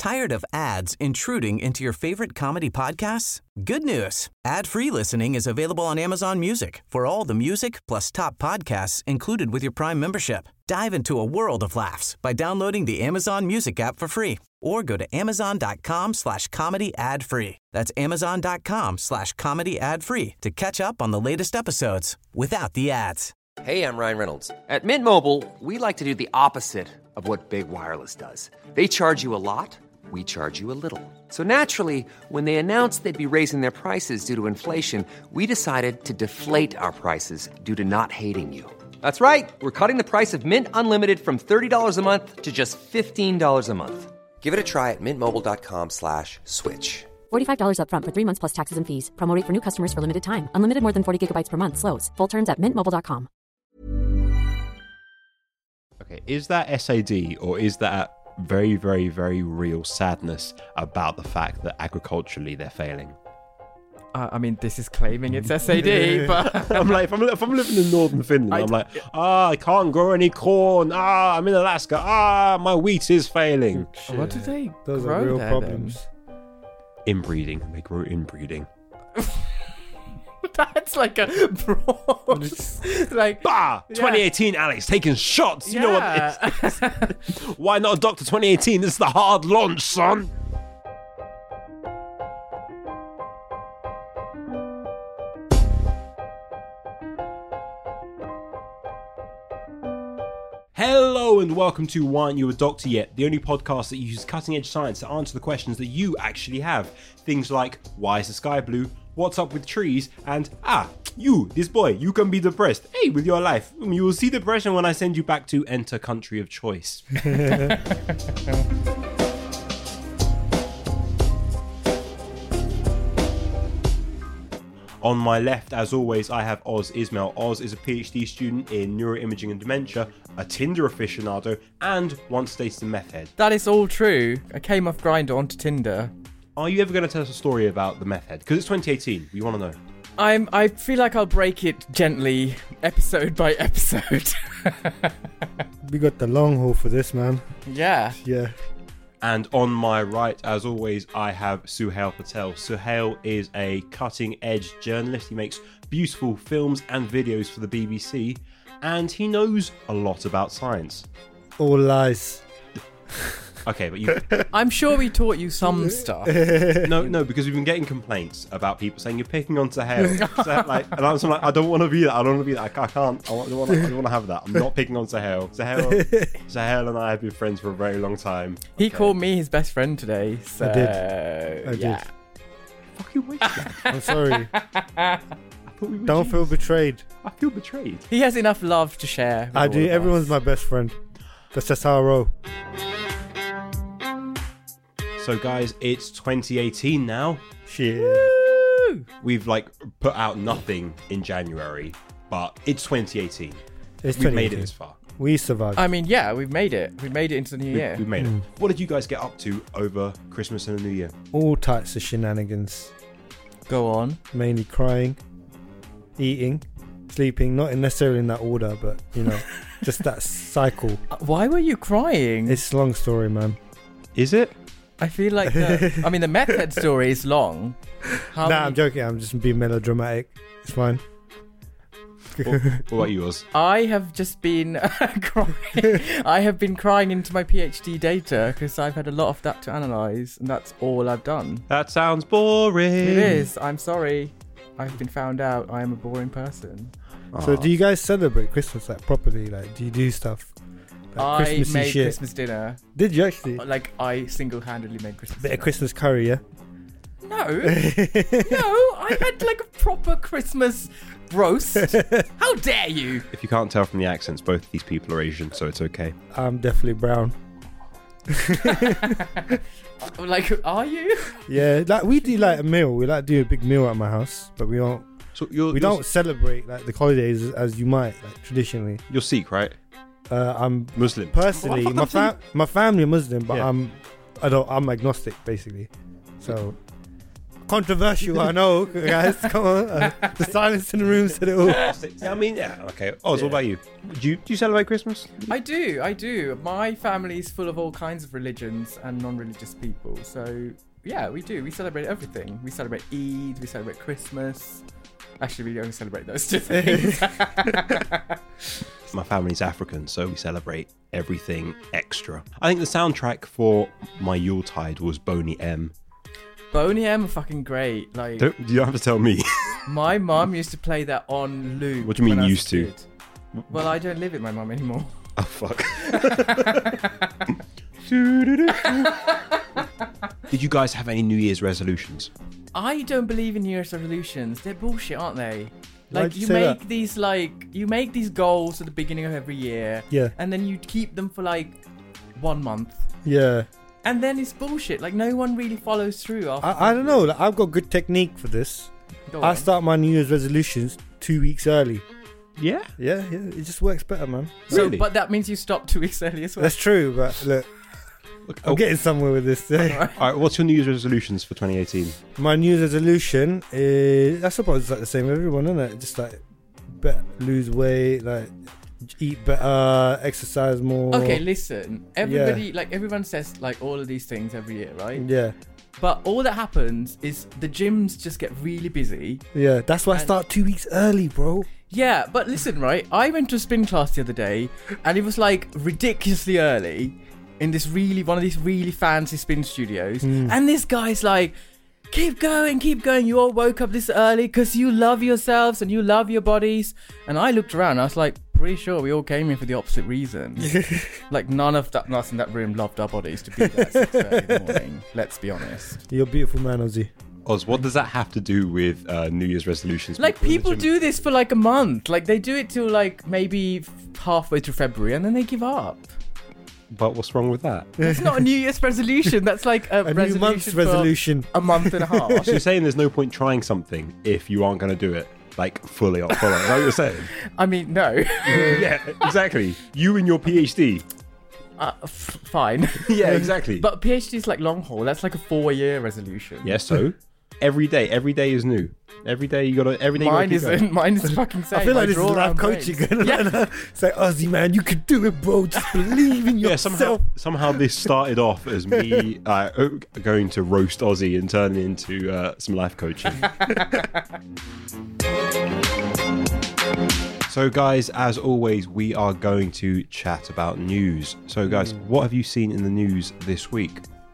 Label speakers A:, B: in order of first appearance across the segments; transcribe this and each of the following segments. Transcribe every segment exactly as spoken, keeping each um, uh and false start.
A: Tired of ads intruding into your favorite comedy podcasts? Good news. Ad-free listening is available on Amazon Music for all the music plus top podcasts included with your Prime membership. Dive into a world of laughs by downloading the Amazon Music app for free or go to amazon.com slash comedy ad free. That's amazon.com slash comedy ad free to catch up on the latest episodes without the ads.
B: Hey, I'm Ryan Reynolds. At Mint Mobile, we like to do the opposite of what Big Wireless does. They charge you a lot, we charge you a little. So naturally, when they announced they'd be raising their prices due to inflation, we decided to deflate our prices due to not hating you. That's right. We're cutting the price of Mint Unlimited from thirty dollars a month to just fifteen dollars a month. Give it a try at mintmobile.com slash switch.
C: forty-five dollars up front for three months plus taxes and fees. Promo rate for new customers for limited time. Unlimited more than forty gigabytes per month. Slows full terms at mint mobile dot com.
D: Okay, is that S A D or is that very, very, very real sadness about the fact that agriculturally they're failing?
E: Uh, I mean, this is claiming it's S A D, but...
D: I'm like, if I'm, if I'm living in northern Finland, I, I'm like, ah, oh, I can't grow any corn. Ah, I'm in Alaska. Ah, my wheat is failing.
E: Shit. What do they
F: Those
E: grow
F: are real
E: there,
F: problems.
D: Inbreeding. They grow inbreeding.
E: That's like a broad... like,
D: bah!
E: yeah.
D: twenty eighteen, Alex, taking shots. You
E: yeah.
D: know what it is. Why not Doctor twenty eighteen? This is the hard launch, son. Hello and welcome to Why Aren't You a Doctor Yet? The only podcast that uses cutting-edge science to answer the questions that you actually have. Things like, why is the sky blue? What's up with trees? And, ah, you, this boy, you can be depressed. Hey, with your life. You will see depression when I send you back to enter country of choice. On my left, as always, I have Oz Ismail. Oz is a PhD student in neuroimaging and dementia, a Tinder aficionado, and once dated a meth head.
E: That is all true. I came off Grindr onto Tinder.
D: Are you ever going to tell us a story about the meth head? Because it's twenty eighteen. We want to know.
E: I'm. I feel like I'll break it gently, episode by episode.
F: We got the long haul for this, man.
E: Yeah.
F: Yeah.
D: And on my right, as always, I have Suhail Patel. Suhail is a cutting-edge journalist. He makes beautiful films and videos for the B B C, and he knows a lot about science.
F: All lies.
D: Okay, but you...
E: I'm sure we taught you some stuff.
D: No, no, because we've been getting complaints about people saying you're picking on Suhail. So, like, and I was like, I don't want to be that. I don't want to be that. I, I can't. I don't want to. I don't want to have that. I'm not picking on Suhail. Suhail, Suhail and I have been friends for a very long time.
E: He
D: okay.
E: called me his best friend today. So,
F: I did. I
E: yeah.
F: did.
D: Fuck you, wait.
F: I'm sorry.
D: I thought we were
F: Don't
D: G's.
F: feel betrayed.
D: I feel betrayed.
E: He has enough love to share. with
F: I
E: all
F: do.
E: of
F: Everyone's
E: us.
F: my best friend. That's just how I roll.
D: So, guys, it's twenty eighteen now.
F: Shit.
E: Woo!
D: We've like put out nothing in January, but it's twenty eighteen.
F: It's
D: We've made it
F: twenty eighteen.
D: this far.
F: We survived.
E: I mean, yeah, we've made it. We've made it into the new
D: We,
E: year.
D: we've made
F: Mm.
D: it. What did you guys get up to over Christmas and the New Year?
F: All types of shenanigans.
E: Go on.
F: Mainly crying, eating, sleeping. Not in necessarily in that order, but you know, just that cycle.
E: Uh, Why were you crying?
F: It's a long story, man.
D: Is it?
E: I feel like the, I mean, the meth head story is long. How
F: nah,
E: many-
F: I'm joking. I'm just being melodramatic. It's fine.
D: What, what about yours?
E: I have just been crying. I have been crying into my PhD data because I've had a lot of that to analyse, and that's all I've done.
D: That sounds boring.
E: It is. I'm sorry. I've been found out. I am a boring person.
F: So, do you guys celebrate Christmas like properly? Like, do you do stuff? Like
E: I
F: Christmassy
E: made
F: shit?
E: Christmas dinner.
F: Did you actually?
E: Like, I single-handedly made Christmas
F: Bit
E: dinner.
F: of Christmas curry, yeah?
E: No. No, I had like a proper Christmas roast. How dare you?
D: If you can't tell from the accents, both of these people are Asian, so it's okay.
F: I'm definitely brown.
E: Like, are you?
F: Yeah, like we do like a meal. We like do a big meal at my house, but we don't.
D: So you're,
F: we
D: you're,
F: don't celebrate like the holidays as, as you might like traditionally.
D: You're Sikh, right?
F: Uh, I'm
D: Muslim.
F: personally
D: Well, I
F: my
D: thought
F: fa- my family are Muslim, but
D: Yeah.
F: I'm I don't I'm agnostic basically. So controversial, I know, guys. Come on. Uh, the silence in the room said it all.
D: Yeah, I mean, yeah, okay. Oz, what about you? Do you do you celebrate Christmas?
E: I do, I do. My family is full of all kinds of religions and non-religious people. So, yeah, we do. We celebrate everything. We celebrate Eid, we celebrate Christmas. Actually, we only celebrate those two things.
D: My family's African, so we celebrate everything extra. I think the soundtrack for my Yuletide was Boney M.
E: Boney M are fucking great. Like,
D: Don't, you don't have to tell me.
E: my mum used to play that on loop.
D: What do you mean
E: when I was
D: used
E: a
D: to?
E: kid. Well, I don't live with my mum anymore.
D: Oh, fuck. Did you guys have any New Year's resolutions?
E: I don't believe in New Year's resolutions. They're bullshit, aren't they?
F: Why'd
E: Like
F: you
E: you
F: say
E: make
F: that?
E: these like you make these goals at the beginning of every year,
F: Yeah.
E: and then you keep them for like one month,
F: Yeah.
E: and then it's bullshit. Like no one really follows through. After
F: I, I don't know. Like, I've got good technique for this.
E: Go
F: I
E: on.
F: start my New Year's resolutions two weeks early.
D: Yeah.
F: Yeah, yeah. It just works better, man.
E: So,
D: Really?
E: but that means you stop two weeks early as well.
F: That's true, but look,
D: Look,
F: I'm
D: oh,
F: getting somewhere with this.
D: all right, what's your New Year's resolutions for twenty eighteen?
F: My New Year's resolution is, I suppose it's like the same with everyone, isn't it? Just like bet, lose weight, like eat better, exercise more.
E: Okay, listen. Everybody, like everyone says, like all of these things every year, right?
F: Yeah,
E: But all that happens is the gyms just get really busy.
F: yeah. That's why I
E: And-
F: start two weeks early, bro.
E: Yeah, but listen, right? I went to a spin class the other day, and it was like ridiculously early in this really one of these really fancy spin studios, and this guy's like, keep going, keep going. You all woke up this early because you love yourselves and you love your bodies. And I looked around, I was like, pretty sure we all came here for the opposite reason. Like none of that, us in that room loved our bodies to be there at six thirty in the morning. Let's be honest.
F: You're a beautiful man, Ozzy.
D: Oz, what does that have to do with uh, New Year's resolutions?
E: Like
D: in the
E: people
D: gym?
E: do this for like a month. Like they do it till like maybe f- halfway through February, and then they give up.
D: But what's wrong with that?
E: It's not a New Year's resolution. That's like a,
F: A
E: resolution
F: new month's
E: for
F: resolution.
E: a month and a half.
D: So you're saying there's no point trying something if you aren't going to do it, like fully up full on. Is that what you're saying?
E: I mean, no.
D: Yeah, exactly. You and your PhD.
E: uh, f- fine.
D: Yeah, exactly.
E: But PhD is like long haul. That's like a four-year resolution.
D: yeah, so every day, every day is new. Every day you gotta. Every day you gotta
E: Mine
D: keep
E: isn't.
D: going.
E: Mine is fucking same.
F: I feel like
E: I
F: this is
E: draw
F: life
E: around
F: coaching.
E: brains. Yeah.
F: It's like, Ozzy, man, you can do it, bro. Just believe in
D: Yeah,
F: yourself.
D: somehow, somehow this started off as me uh, going to roast Ozzy and turning into uh, some life coaching. So, guys, as always, we are going to chat about news. So, guys, what have you seen in the news this week?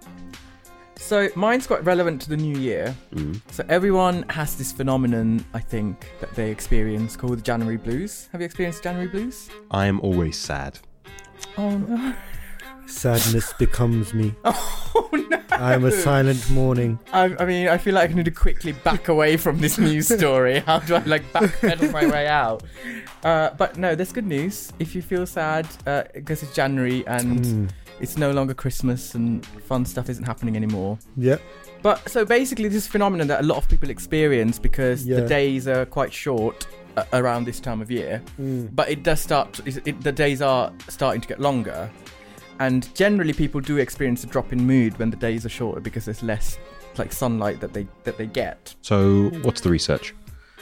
E: So mine's quite relevant to the new year.
D: Mm.
E: So everyone has this phenomenon, I think, that they experience called the January blues. Have you experienced January blues?
D: I am always sad.
E: Oh no.
F: Sadness becomes me.
E: Oh no.
F: I am a silent mourning.
E: I, I mean, I feel like I need to quickly back away from this news story. How do I like backpedal my way out? Uh, but no, there's good news. If you feel sad, uh, because it's January and
F: Mm.
E: it's no longer Christmas and fun stuff isn't happening anymore.
F: Yep.
E: But so basically, this phenomenon that a lot of people experience because
F: Yeah.
E: the days are quite short uh, around this time of year.
F: Mm.
E: But it does start. It, it, the days are starting to get longer, and generally people do experience a drop in mood when the days are shorter because there's less like sunlight that they that they get.
D: So, what's the research?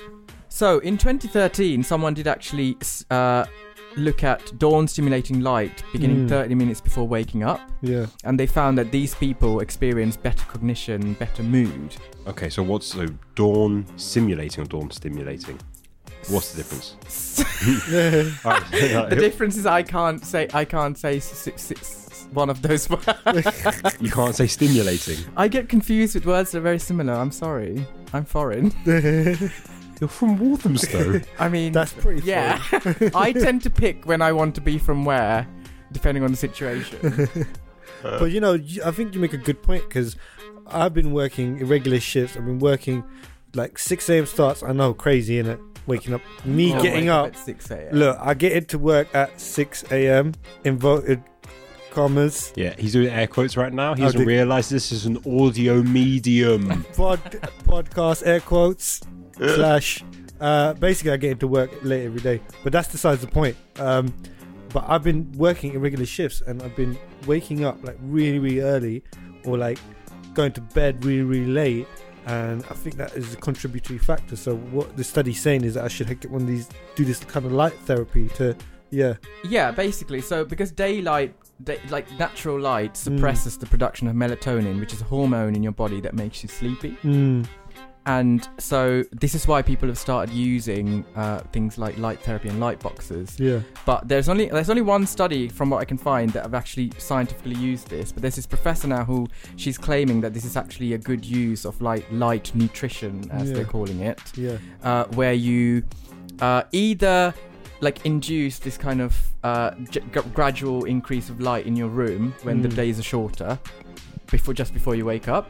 E: So in twenty thirteen, someone did actually uh, look at dawn stimulating light beginning
F: Mm.
E: thirty minutes before waking up,
F: Yeah.
E: and they found that these people experience better cognition, better mood.
D: Okay, so what's so dawn simulating or dawn stimulating? What's the difference? All right,
E: The difference is I can't say I can't say s- s- s- one of those words.
D: you can't say stimulating.
E: I get confused with words that are very similar. I'm sorry. I'm foreign.
D: You're from Walthamstow.
E: I mean,
F: That's pretty
E: yeah. I tend to pick when I want to be from where, depending on the situation.
F: But you know, you- I think you make a good point because I've been working irregular shifts. I've been working like six a.m. starts. I know, crazy, innit? Waking up, me
E: I'll
F: getting
E: wake
F: up.
E: at six a.m.
F: Look, I get into work at six a.m. inverted commas.
D: Yeah, he's doing air quotes right now. He
F: Oh,
D: doesn't
F: did-
D: realise this is an audio medium.
F: Pod, podcast air quotes slash. Uh, basically, I get into work late every day, but that's besides the point. Um, but I've been working irregular shifts, and I've been waking up like really, really early, or like going to bed really, really late, and I think that is a contributory factor. So what the study's saying is that I should get one of these, do this kind of light therapy to, yeah.
E: Yeah, basically. So because daylight, day, like natural light, suppresses mm. the production of melatonin, which is a hormone in your body that makes you sleepy.
F: Mm.
E: And so this is why people have started using uh, things like light therapy and light boxes.
F: Yeah.
E: But there's only there's only one study from what I can find that have actually scientifically used this. But there's this professor now who she's claiming that this is actually a good use of like light nutrition, as
F: yeah.
E: they're calling it.
F: Yeah.
E: Uh, where you uh, either like induce this kind of uh, g- gradual increase of light in your room when mm. the days are shorter, before just before you wake up,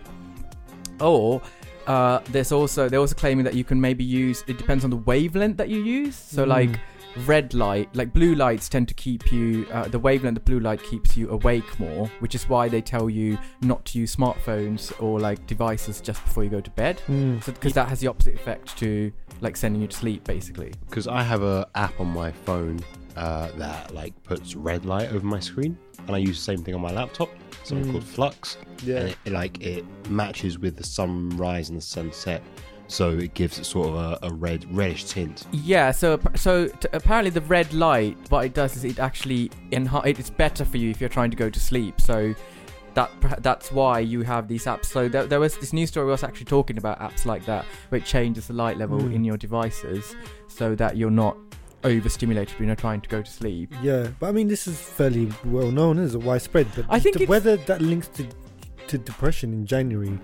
E: or Uh, there's also they're also claiming that you can maybe use, it depends on the wavelength that you use. So mm. like red light, like blue lights tend to keep you, uh, the wavelength of blue light keeps you awake more, which is why they tell you not to use smartphones or like devices just before you go to bed.
F: Mm.
E: So because that has the opposite effect to like sending you to sleep, basically.
D: Because I have a app on my phone uh, that like puts red light over my screen, and I use the same thing on my laptop. Something mm. called Flux.
F: Yeah.
D: And it, it like it matches with the sunrise and the sunset, so it gives it sort of a, a red reddish tint.
E: Yeah. So so t- apparently the red light, what it does is it actually enha- it's better for you if you're trying to go to sleep. So that that's why you have these apps. So there, there was this news story was actually talking about apps like that, where it changes the light level mm. in your devices so that you're not overstimulated when you're trying to go to sleep.
F: Yeah, but I mean, this is fairly well known, is it? Widespread. But
E: I think
F: the, whether that links to to depression in January,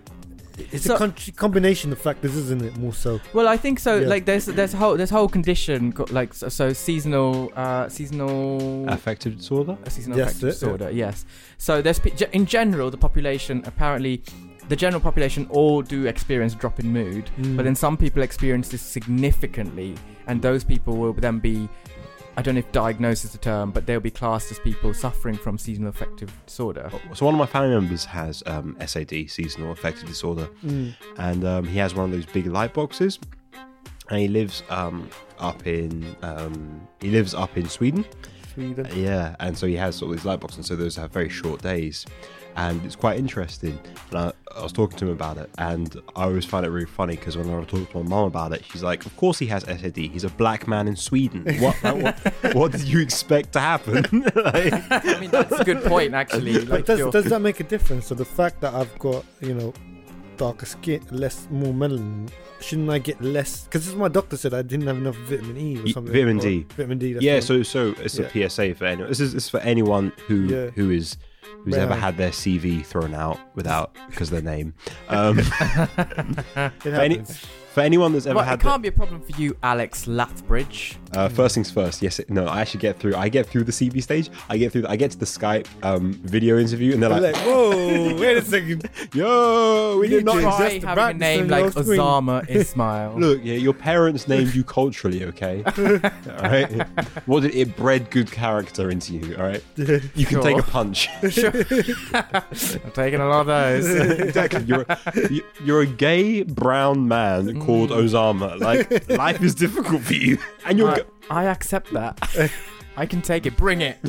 F: it's so, a con- combination of factors, isn't it? More so.
E: Well, I think so.
F: Yeah.
E: Like, there's there's a whole there's a whole condition co- like so, so seasonal uh, seasonal
D: affective disorder.
E: A seasonal
F: yes,
E: affective
F: it,
E: disorder.
F: Yeah.
E: Yes. So there's in general the population apparently. The general population all do experience a drop in mood, mm. but then some people experience this significantly, and those people will then be, I don't know if diagnosed is the term, but they'll be classed as people suffering from seasonal affective disorder.
D: So one of my family members has um, S A D, seasonal affective disorder,
F: mm.
D: and um, he has one of those big light boxes, and he lives um, up in um, he lives up in Sweden.
F: Sweden.
D: Yeah, and so he has sort of these light boxes, and so those have very short days. And it's quite interesting. And I, I was talking to him about it, and I always find it really funny because when I talk to my mum about it, she's like, "Of course he has S A D. He's a black man in Sweden. What what, what did you expect to happen?" Like,
E: I mean, that's a good point, actually. Like,
F: does, does that make a difference? So the fact that I've got, you know, darker skin, less, more melanin, shouldn't I get less? Because my doctor said I didn't have enough vitamin E or something.
D: Vitamin
F: or
D: D.
F: Vitamin D. That's
D: yeah.
F: right.
D: So so it's
F: yeah.
D: a P S A for anyone. This is this is for anyone who
F: yeah.
D: who is. Who's
F: Right.
D: ever had their C V thrown out without because of their name? Um,
F: It
D: for, any,
F: happens.
D: for anyone that's ever
E: well,
D: had,
E: it can't be a problem for you, Alex Lathbridge.
D: Uh, first things first. Yes, it, no. I actually get through. I get through the C V stage. I get through. The, I get to the Skype um, video interview, and they're
F: They're
D: like,
F: like, whoa, wait a second.
D: "Yo, we
F: You
D: did not
F: just-
E: Try
F: just the
E: having a
F: brightness
E: name
F: on
E: like
F: your screen."
E: Osama Ismail.
D: Look, yeah, your parents named you culturally, okay? All right. What did it bred good character into you? All right. You can
E: Sure.
D: take a punch.
E: I'm taking a lot of those.
D: Exactly. You're a, you- you're a gay brown man called Osama. Like, life is difficult for you, and you're.
E: I,
D: go-
E: I accept that. I can take it. Bring it.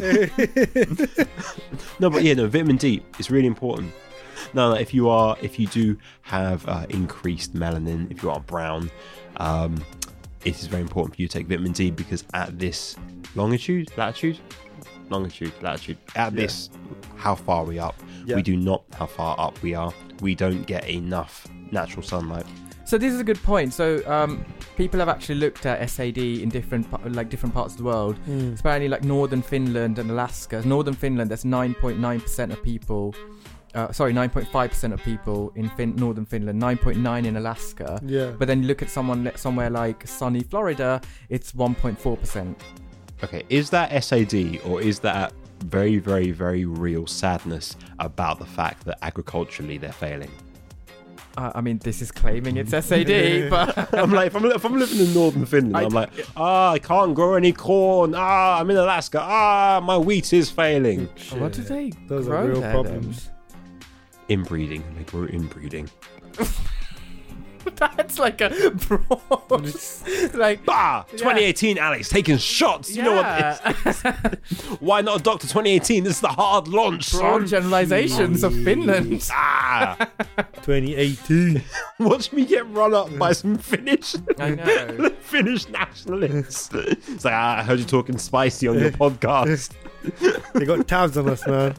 D: No, but yeah, no. Vitamin D is really important. Now, if you are, if you do have uh, increased melanin, if you are brown, um, it is very important for you to take vitamin D because at this longitude, latitude, longitude, latitude, at
F: Yeah.
D: this, how far are we up?
F: Yeah.
D: We do not how far up we are. We don't get enough natural sunlight.
E: So this is a good point. So um, people have actually looked at S A D in different pa- like different parts of the world.
F: Mm.
E: It's apparently like northern Finland and Alaska. Northern Finland, that's nine point nine percent of people. Uh, sorry, nine point five percent of people in fin- northern Finland, nine point nine in Alaska.
F: Yeah.
E: But then you look at someone somewhere like sunny Florida, it's one point four percent.
D: Okay, is that S A D or is that very, very, very real sadness about the fact that agriculturally they're failing?
E: Uh, I mean, this is claiming it's S A D, but
D: I'm like, if I'm, if I'm living in northern Finland,
E: I
D: I'm
E: d-
D: like, ah, I can't grow any corn. Ah, I'm in Alaska. Ah, my wheat is failing.
E: what do they
F: Those
E: grow
F: are real
E: there,
F: problems.
D: Inbreeding. They grow inbreeding.
E: then? That's like a broad, like
D: Bah!
E: Yeah.
D: twenty eighteen, Alex, taking shots. You know what? It's, why not a Doctor twenty eighteen? This is the hard launch,
E: broad
D: son.
E: generalizations of Finland.
D: Ah,
F: twenty eighteen.
D: Watch me get run up by some Finnish,
E: I know.
D: Finnish nationalists. It's like, ah, I heard you talking spicy on your podcast.
F: They got tabs on us, man.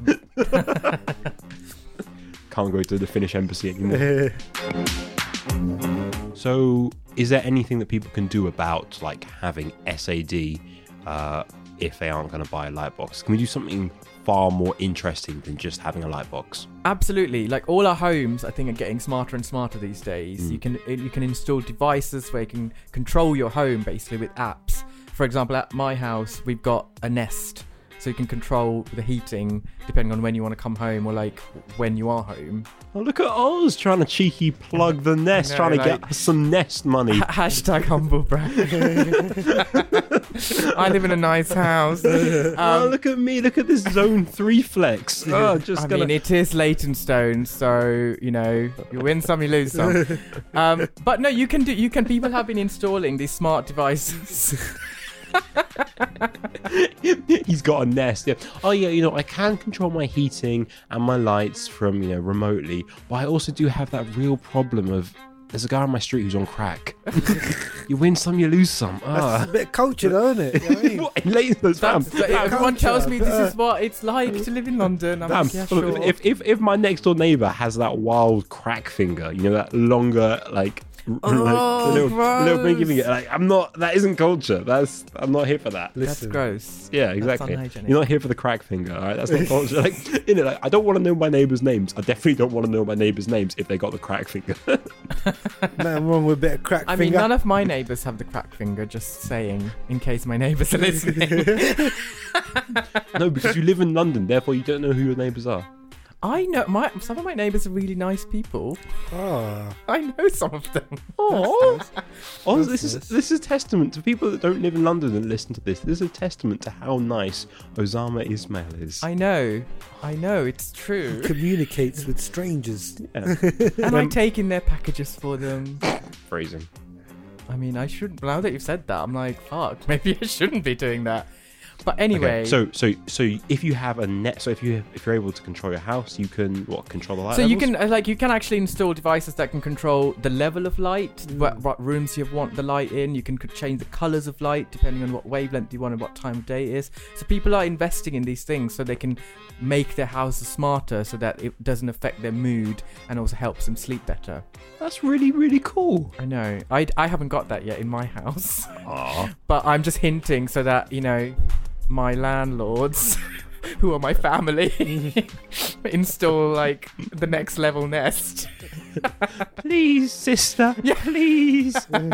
D: Can't go to the Finnish embassy anymore. So, is there anything that people can do about like having S A D uh, if they aren't going to buy a light box? Can we do something far more interesting than just having a light box?
E: Absolutely. Like all our homes, I think, are getting smarter and smarter these days.
D: Mm.
E: You can you can install devices where you can control your home basically with apps. For example, at my house, we've got a Nest, so you can control the heating depending on when you want to come home or like when you are home.
D: Oh, look at Oz trying to cheeky plug the Nest,
E: know,
D: trying to
E: like-
D: get us some Nest money.
E: H- hashtag humble brag. I live in a nice house.
D: oh,
E: Um,
D: look at me! Look at this Zone Three flex. Oh, just
E: I
D: gonna.
E: mean, it is Leytonstone, so you know you win some, you lose some. Um, but no, you can do. You can. People have been installing these smart devices.
D: He's got a Nest. Yeah. Oh yeah, you know I can control my heating and my lights from you know remotely, but I also do have that real problem of there's a guy on my street who's on crack. You win some, you lose some.
F: That's
D: Ah.
F: a bit of culture, though, isn't it? You know what I mean?
D: What? Leyton's fam.
E: That's- that- everyone
F: culture.
E: tells me this is what it's like to live in London. I'm
D: Damn,
E: like, yeah,
D: look,
E: sure.
D: if, if if my next door neighbour has that wild crack finger, you know that longer like,
E: Oh,
D: like little, little
E: gross.
D: pinky finger, like I'm not. That isn't culture. That's I'm not here for that.
E: That's
F: Listen,
E: gross.
D: Yeah, exactly.
E: unhygienic.
D: You're not here for the crack finger, all right? That's not culture. Like, in it, like, I don't want to know my neighbours' names. I definitely don't want to know my neighbours' names if they got the crack finger.
F: nothing wrong with a bit of crack
E: I mean,
F: finger.
E: none of my neighbours have the crack finger, just saying, in case my neighbours are listening.
D: No, because you live in London, therefore you don't know who your neighbours are.
E: I know, my some of my neighbours are really nice people.
F: Oh,
E: I know some of them.
D: Oh, oh
F: That's
D: this is
F: nice.
D: this is testament to people that don't live in London and listen to this. This is a testament to how nice Osama Ismail is.
E: I know, I know, it's true.
F: communicates with strangers.
D: Yeah,
E: And I take in their packages for them.
D: phrasing.
E: I mean, I shouldn't, now that you've said that, I'm like, fuck, maybe I shouldn't be doing that. But anyway.
D: Okay, so so so if you have a net, so if you if you're able to control your house, you can what control the light.
E: So you
D: levels?
E: can uh, like you can actually install devices that can control the level of light, what, what rooms you want the light in. You can c- change the colors of light depending on what wavelength you want and what time of day it is. So people are investing in these things so they can make their houses smarter, so that it doesn't affect their mood and also helps them sleep better.
D: That's really really cool.
E: I know. I, I haven't got that yet in my house,
D: Aw.
E: but I'm just hinting so that you know my landlords. Who are my family? Install like the next level Nest.
D: Please, sister.
E: Yeah.
D: Please.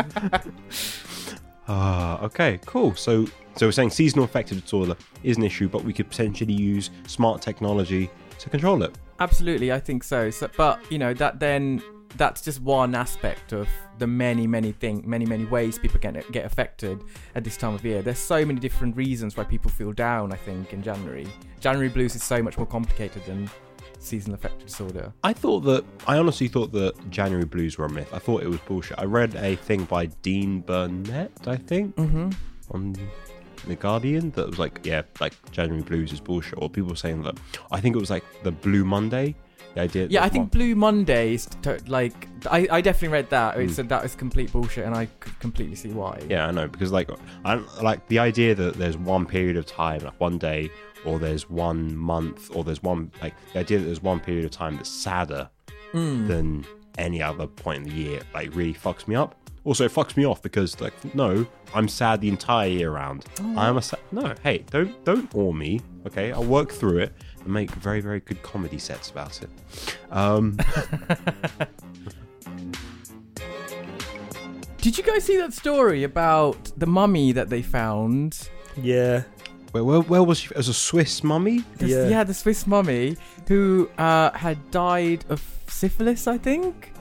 D: Ah, okay, cool. So, so we're saying seasonal affective disorder is an issue, but we could potentially use smart technology to control it.
E: Absolutely, I think so. So, but you know that then that's just one aspect of the many, many thing, many, many ways people get get affected at this time of year. There's so many different reasons why people feel down. I think in January, January blues is so much more complicated than seasonal affective disorder.
D: I thought that, I honestly thought that January blues were a myth. I thought it was bullshit. I read a thing by Dean Burnett, I think,
E: Mm-hmm.
D: on The Guardian that was like, yeah, like January blues is bullshit. Or people were saying that, I think it was like the Blue Monday. The idea.
E: Yeah, I
D: that
E: think
D: one-
E: Blue Mondays, to, like, I, I definitely read that. It
D: Mm.
E: said that was complete bullshit, and I could completely see why.
D: Yeah, I know, because like, I like the idea that there's one period of time, like one day, or there's one month, or there's one, like, the idea that there's one period of time that's sadder
E: Mm.
D: than any other point in the year, like, really fucks me up. Also, it fucks me off because, like, no, I'm sad the entire year round. I'm a sad. No, hey, don't don't awe me, okay? I'll work through it and make very, very good comedy sets about it. Um,
E: Did you guys see that story about the mummy that they found?
F: Yeah.
D: where, where, where was she? As a Swiss mummy?
E: The,
F: Yeah.
E: yeah. the Swiss mummy who uh, had died of syphilis, I think.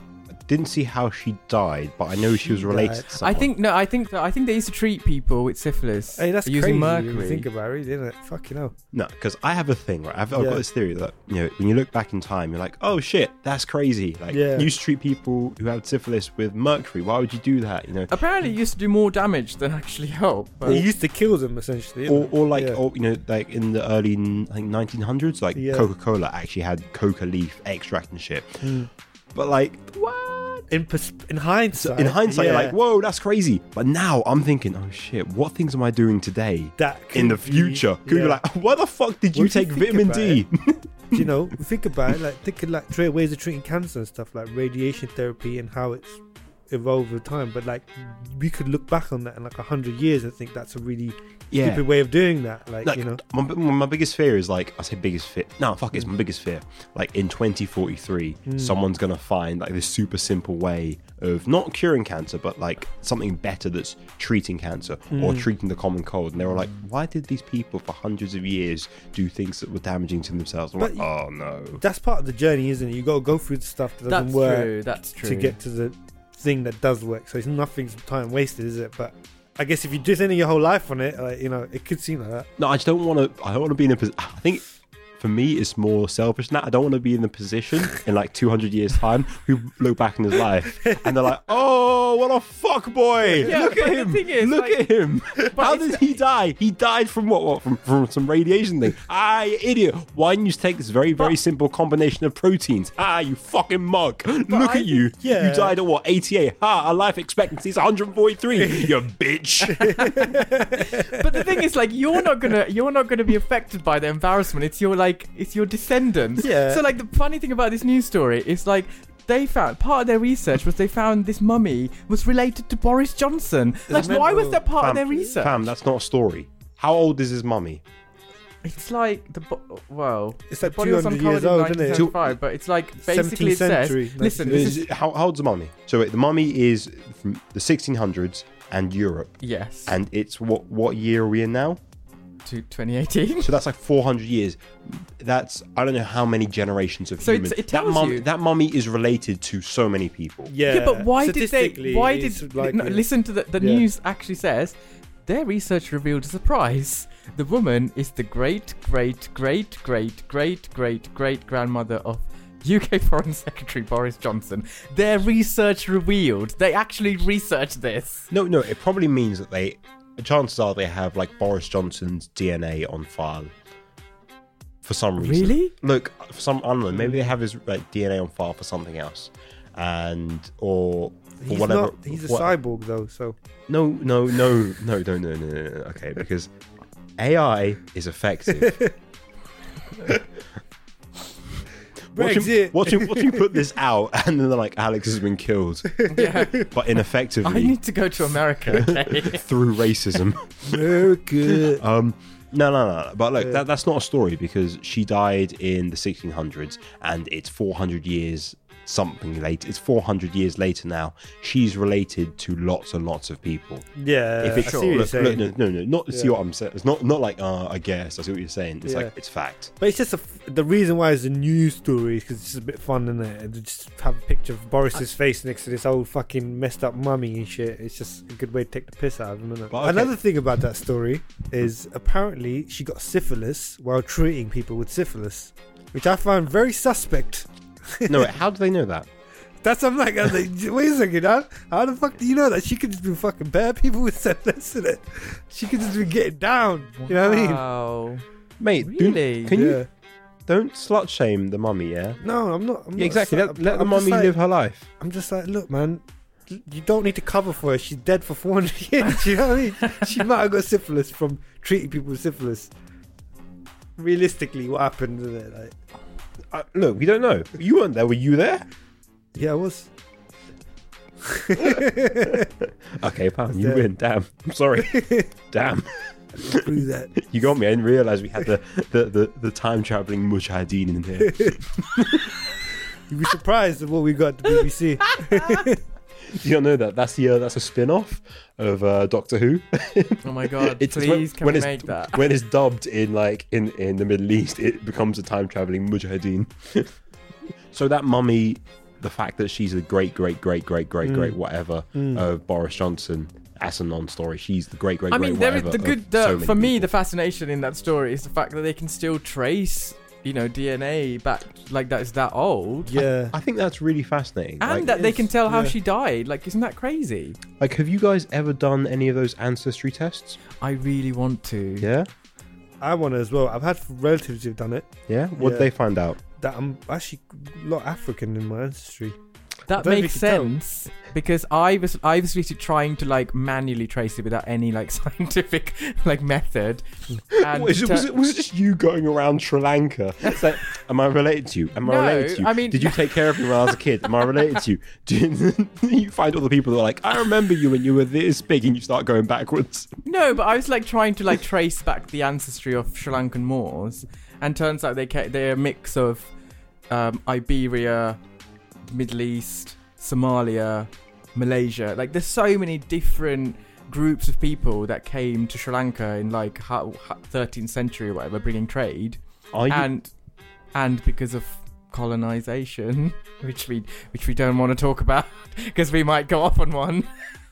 D: didn't see how she died, but I know she was related
F: died.
D: to someone.
E: I think no. I think I think they used to treat people with syphilis
F: Hey, that's
E: using
F: crazy. When you
E: mercury.
F: think about it, isn't it? Fucking hell.
D: No, because I have a thing, right? I've, I've
F: Yeah.
D: got this theory that, you know, when you look back in time, you're like, oh shit, that's crazy. Like,
F: Yeah.
D: you used to treat people who had syphilis with mercury. Why would you do that? You know,
E: Apparently, it used to do more damage than actually help. But
F: It used to kill them essentially.
D: or,
F: Isn't
D: or like,
F: it? Yeah.
D: or you know, like in the early, I think nineteen hundreds, like
F: Yeah.
D: Coca-Cola actually had coca leaf extract and shit.
F: Hmm.
D: But like,
F: in pers- in hindsight,
D: in hindsight, you're
F: yeah,
D: like, whoa, that's crazy. But now I'm thinking, oh shit, what things am I doing today?
F: that
D: In the
F: could be-
D: future, could
F: yeah.
D: be like, why the fuck did you
F: What do you
D: take
F: think
D: vitamin
F: about
D: D?
F: Do you know, think about it, like think of like tra- ways of treating cancer and stuff, like radiation therapy and how it's evolved with time. But like, we could look back on that in like a hundred years and think that's a really
D: Yeah.
F: stupid way of doing that. Like,
D: Like,
F: you know,
D: my, my biggest fear is like I say biggest fear. No, fuck, it's my biggest fear. Like in twenty forty-three,
F: Mm.
D: someone's gonna find like this super simple way of not curing cancer, but like something better that's treating cancer or
F: Mm.
D: treating the common cold. And they were like, why did these people for hundreds of years do things that were damaging to themselves? I'm
F: But
D: like, oh no.
F: that's part of the journey, isn't it? You got to go through the stuff that doesn't
E: that's
F: work
E: true. That's true.
F: to get to the thing that does work. So it's nothing's time wasted, is it? But I guess if you do spending your whole life on it, like, you know, it could seem like that.
D: No, I just don't want to. I don't want to be in a position. I think for me, it's more selfish than that. I don't want to be in the position in like two hundred years' time who look back in his life and they're like, oh, what a fuck boy.
E: Yeah,
D: Look
E: but
D: at
E: the
D: him.
E: thing is,
D: Look
E: like-
D: at him. How
E: it's-
D: did he die? He died from what? what from, from some radiation thing. Ah, you idiot. Why didn't you take this very, very simple combination of proteins? Ah, you fucking mug. Look
E: I
D: at you.
F: yeah.
D: You died at what? eighty-eight. Ha, our life expectancy is one hundred forty-three. You bitch.
E: But the thing is, like, you're not gonna you're not gonna be affected by the embarrassment. It's your like it's your descendants.
F: Yeah.
E: So like the funny thing about this news story is like they found part of their research was they found this mummy was related to Boris Johnson. Like,
F: mental.
E: why was that part of
D: Fam,
E: their research?
D: Fam, that's not a story. How old is his mummy?
E: It's like the bo- well,
F: It's
E: the
F: like
E: body was
F: two hundred
E: uncovered
F: years
E: in
F: old, isn't it?
E: nineteen seventy-five, but it's like basically it
F: seventeenth
E: says,
F: century,
E: listen,
F: nineteen
E: this is
D: How, how old's the mummy? So wait, the mummy is from the sixteen hundreds and Europe,
E: yes,
D: and it's what what year are we in now?
E: to twenty eighteen.
D: So that's like four hundred years. That's I don't know how many generations of
E: So
D: humans.
E: it's- it
D: that,
E: tells you-
D: that mummy is related to so many people.
F: Yeah,
E: Yeah, but why did they?
F: statistically,
E: Why
F: it's
E: did
F: like,
E: no,
F: yeah.
E: listen to the the
F: Yeah.
E: news? Actually says their research revealed a surprise. The woman is the great, great, great, great, great, great, great grandmother of U K Foreign Secretary Boris Johnson. Their research revealed. They actually researched this.
D: No, no, it probably means that they. Chances are they have like Boris Johnson's D N A on file. For some reason.
E: Really?
D: Look, for some I don't know. Maybe they have his like D N A on file for something else, and or for
F: He's
D: whatever.
F: not. He's a
D: what-
F: cyborg though, so
D: No, no, no, no, no, no, no, no, no. Okay, because A I is effective. Watch him,
F: Brexit.
D: watch, him, watch him put this out, and then they're like, Alex has been killed,
E: Yeah.
D: but ineffectively
E: I need to go to America. Okay.
D: through racism.
F: America.
D: Um, no, no, no, no. But look,
F: Yeah.
D: that, that's not a story because she died in the sixteen hundreds, and it's four hundred years something later. It's four hundred years later now. She's related to lots and lots of people.
F: Yeah,
D: If it's
F: I see what you're
D: look,
F: saying.
D: look, no, no, no, not see
F: Yeah.
D: what I'm saying. It's not not like uh, I guess. I see what you're saying. It's
F: Yeah.
D: like it's fact.
F: But it's just a f the reason why it's a news story is because it's just a bit fun, isn't it? And just have a picture of Boris's face next to this old fucking messed up mummy and shit. It's just a good way to take the piss out of him, isn't it?
D: But okay.
F: Another thing about that story is apparently she got syphilis while treating people with syphilis, which I found very suspect.
D: No, wait, how do they know that?
F: That's I'm like, I was like, wait a second, how, how the fuck do you know that she could just be fucking bad people with syphilis in it? She could just be getting down. You know what I mean?
E: Wow.
D: Mate, do-
E: Really?
D: can
F: yeah.
D: you don't slut shame the mummy? Yeah,
F: No, I'm not. I'm
D: yeah
F: not
D: exactly.
F: sad,
D: Let,
F: but
D: let the
F: I'm just
D: mummy
F: like-
D: live her life.
F: I'm just like, look, man, you don't need to cover for her. She's dead for four hundred years. You know what I mean? She might have got syphilis from treating people with syphilis. Realistically, what happened with it? Like,
D: Uh, look, we don't know. You weren't there. Were you there?
F: yeah, I was.
D: Okay, pal, you
F: there.
D: win. Damn. I'm sorry. Damn.
F: Through that.
D: You got me. I didn't realise we had the, the, the, the time travelling mujahideen in here.
F: You'd be surprised at what we got at the B B C.
D: You don't know that? That's the uh, that's a spin off of uh, Doctor Who.
E: Oh my god!
D: It's
E: Please,
D: when,
E: can
D: when
E: we
D: it's,
E: make that?
D: when it's dubbed in like in, in the Middle East, it becomes a time travelling mujahideen. So that mummy, the fact that she's a great, great, great, great, great,
F: Mm.
D: great whatever
F: Mm.
D: of Boris Johnson. That's a non-story. She's the great, great,
E: I
D: great
E: mean, there is
D: whatever
E: the good.
D: of
E: The,
D: so many
E: for me,
D: people.
E: the fascination in that story is the fact that they can still trace, you know, D N A back like that is that old.
F: Yeah.
D: I think that's really fascinating.
E: And
D: like,
E: that they
F: Yes,
E: can tell how
F: yeah.
E: she died. Like, isn't that crazy?
D: like, have you guys ever done any of those ancestry tests?
E: I really want to.
D: Yeah,
F: I want to as well. I've had relatives who've done it.
D: yeah. What did
F: Yeah.
D: they find out?
F: That I'm actually a lot African in my ancestry. I
E: That
F: don't know if
E: makes
F: you can tell.
E: sense because I was I was literally trying to like manually trace it without any like scientific like method. And
D: Was it,
E: to-
D: was, it, was it just you going around Sri Lanka? It's like, am I related to you? Am I
E: No,
D: related to you?
E: I mean-
D: Did you take care of me when I was a kid? Am I related to you? Do you, you find all the people that are like, I remember you when you were this big, and you start going backwards.
E: No, but I was like trying to like trace back the ancestry of Sri Lankan Moors, and turns out they ca- they're a mix of um, Iberia, Middle East, Somalia, Malaysia. Like, there's so many different groups of people that came to Sri Lanka in like ha- ha- thirteenth century or whatever, bringing trade,
D: Are you?
E: and and because of colonization, which we which we don't want to talk about because we might go off on one.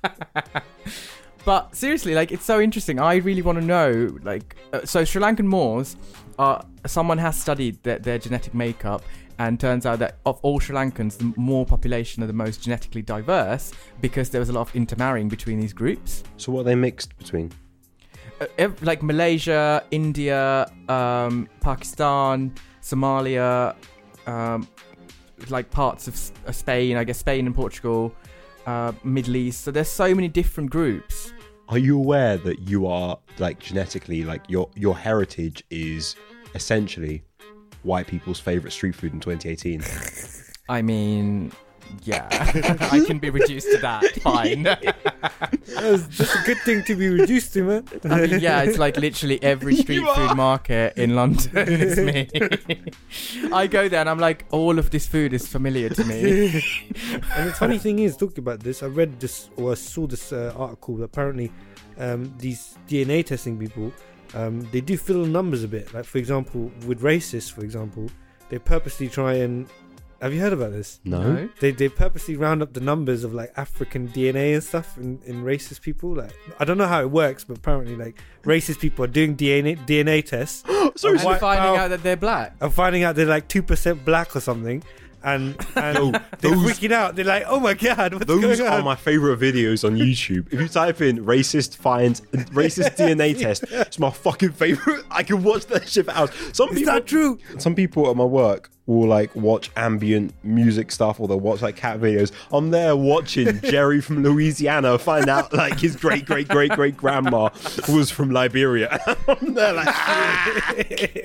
E: But seriously, like, it's so interesting. I really want to know, like, uh, so Sri Lankan Moors are, someone has studied their, their genetic makeup, and turns out that of all Sri Lankans, the Moor population are the most genetically diverse because there was a lot of intermarrying between these groups.
D: So what are they mixed between?
E: Uh, ev- like Malaysia, India, um, Pakistan, Somalia, um, like parts of S- uh, Spain, I guess Spain and Portugal, uh, Middle East. So there's so many different groups.
D: Are you aware that you are like genetically, like your your heritage is essentially white people's favorite street food in twenty eighteen?
E: I mean, yeah, I can be reduced to that. Fine.
F: That's just a good thing to be reduced to, man.
E: I mean, yeah, it's like literally every street
D: You are.
E: food market in London is me. I go there and I'm like, all of this food is familiar to me.
F: And the funny thing is, talking about this, I read this or I saw this uh, article that apparently um, these D N A testing people, um, they do fiddle numbers a bit. Like, for example, with racists, for example, they purposely try and... Have you heard about this?
D: No.
F: They they purposely round up the numbers of like African D N A and stuff in, in racist people. Like, I don't know how it works, but apparently like racist people are doing D N A D N A tests
D: Sorry,
E: And
F: white
E: finding
F: power-
E: out that they're black.
F: and finding out they're like two percent black or something, and and
D: Oh,
F: they're
D: those-
F: freaking out. They're like, oh my god, what's
D: Those
F: going
D: are
F: on?
D: my favorite videos on YouTube. If you type in racist finds racist D N A test, it's my fucking favorite. I can watch that shit for hours. Some
F: Is
D: people,
F: that true?
D: some people at my work will like watch ambient music stuff, or they'll watch like cat videos. I'm there watching Jerry from Louisiana find out like his great great great great grandma was from Liberia. I'm there like, ah,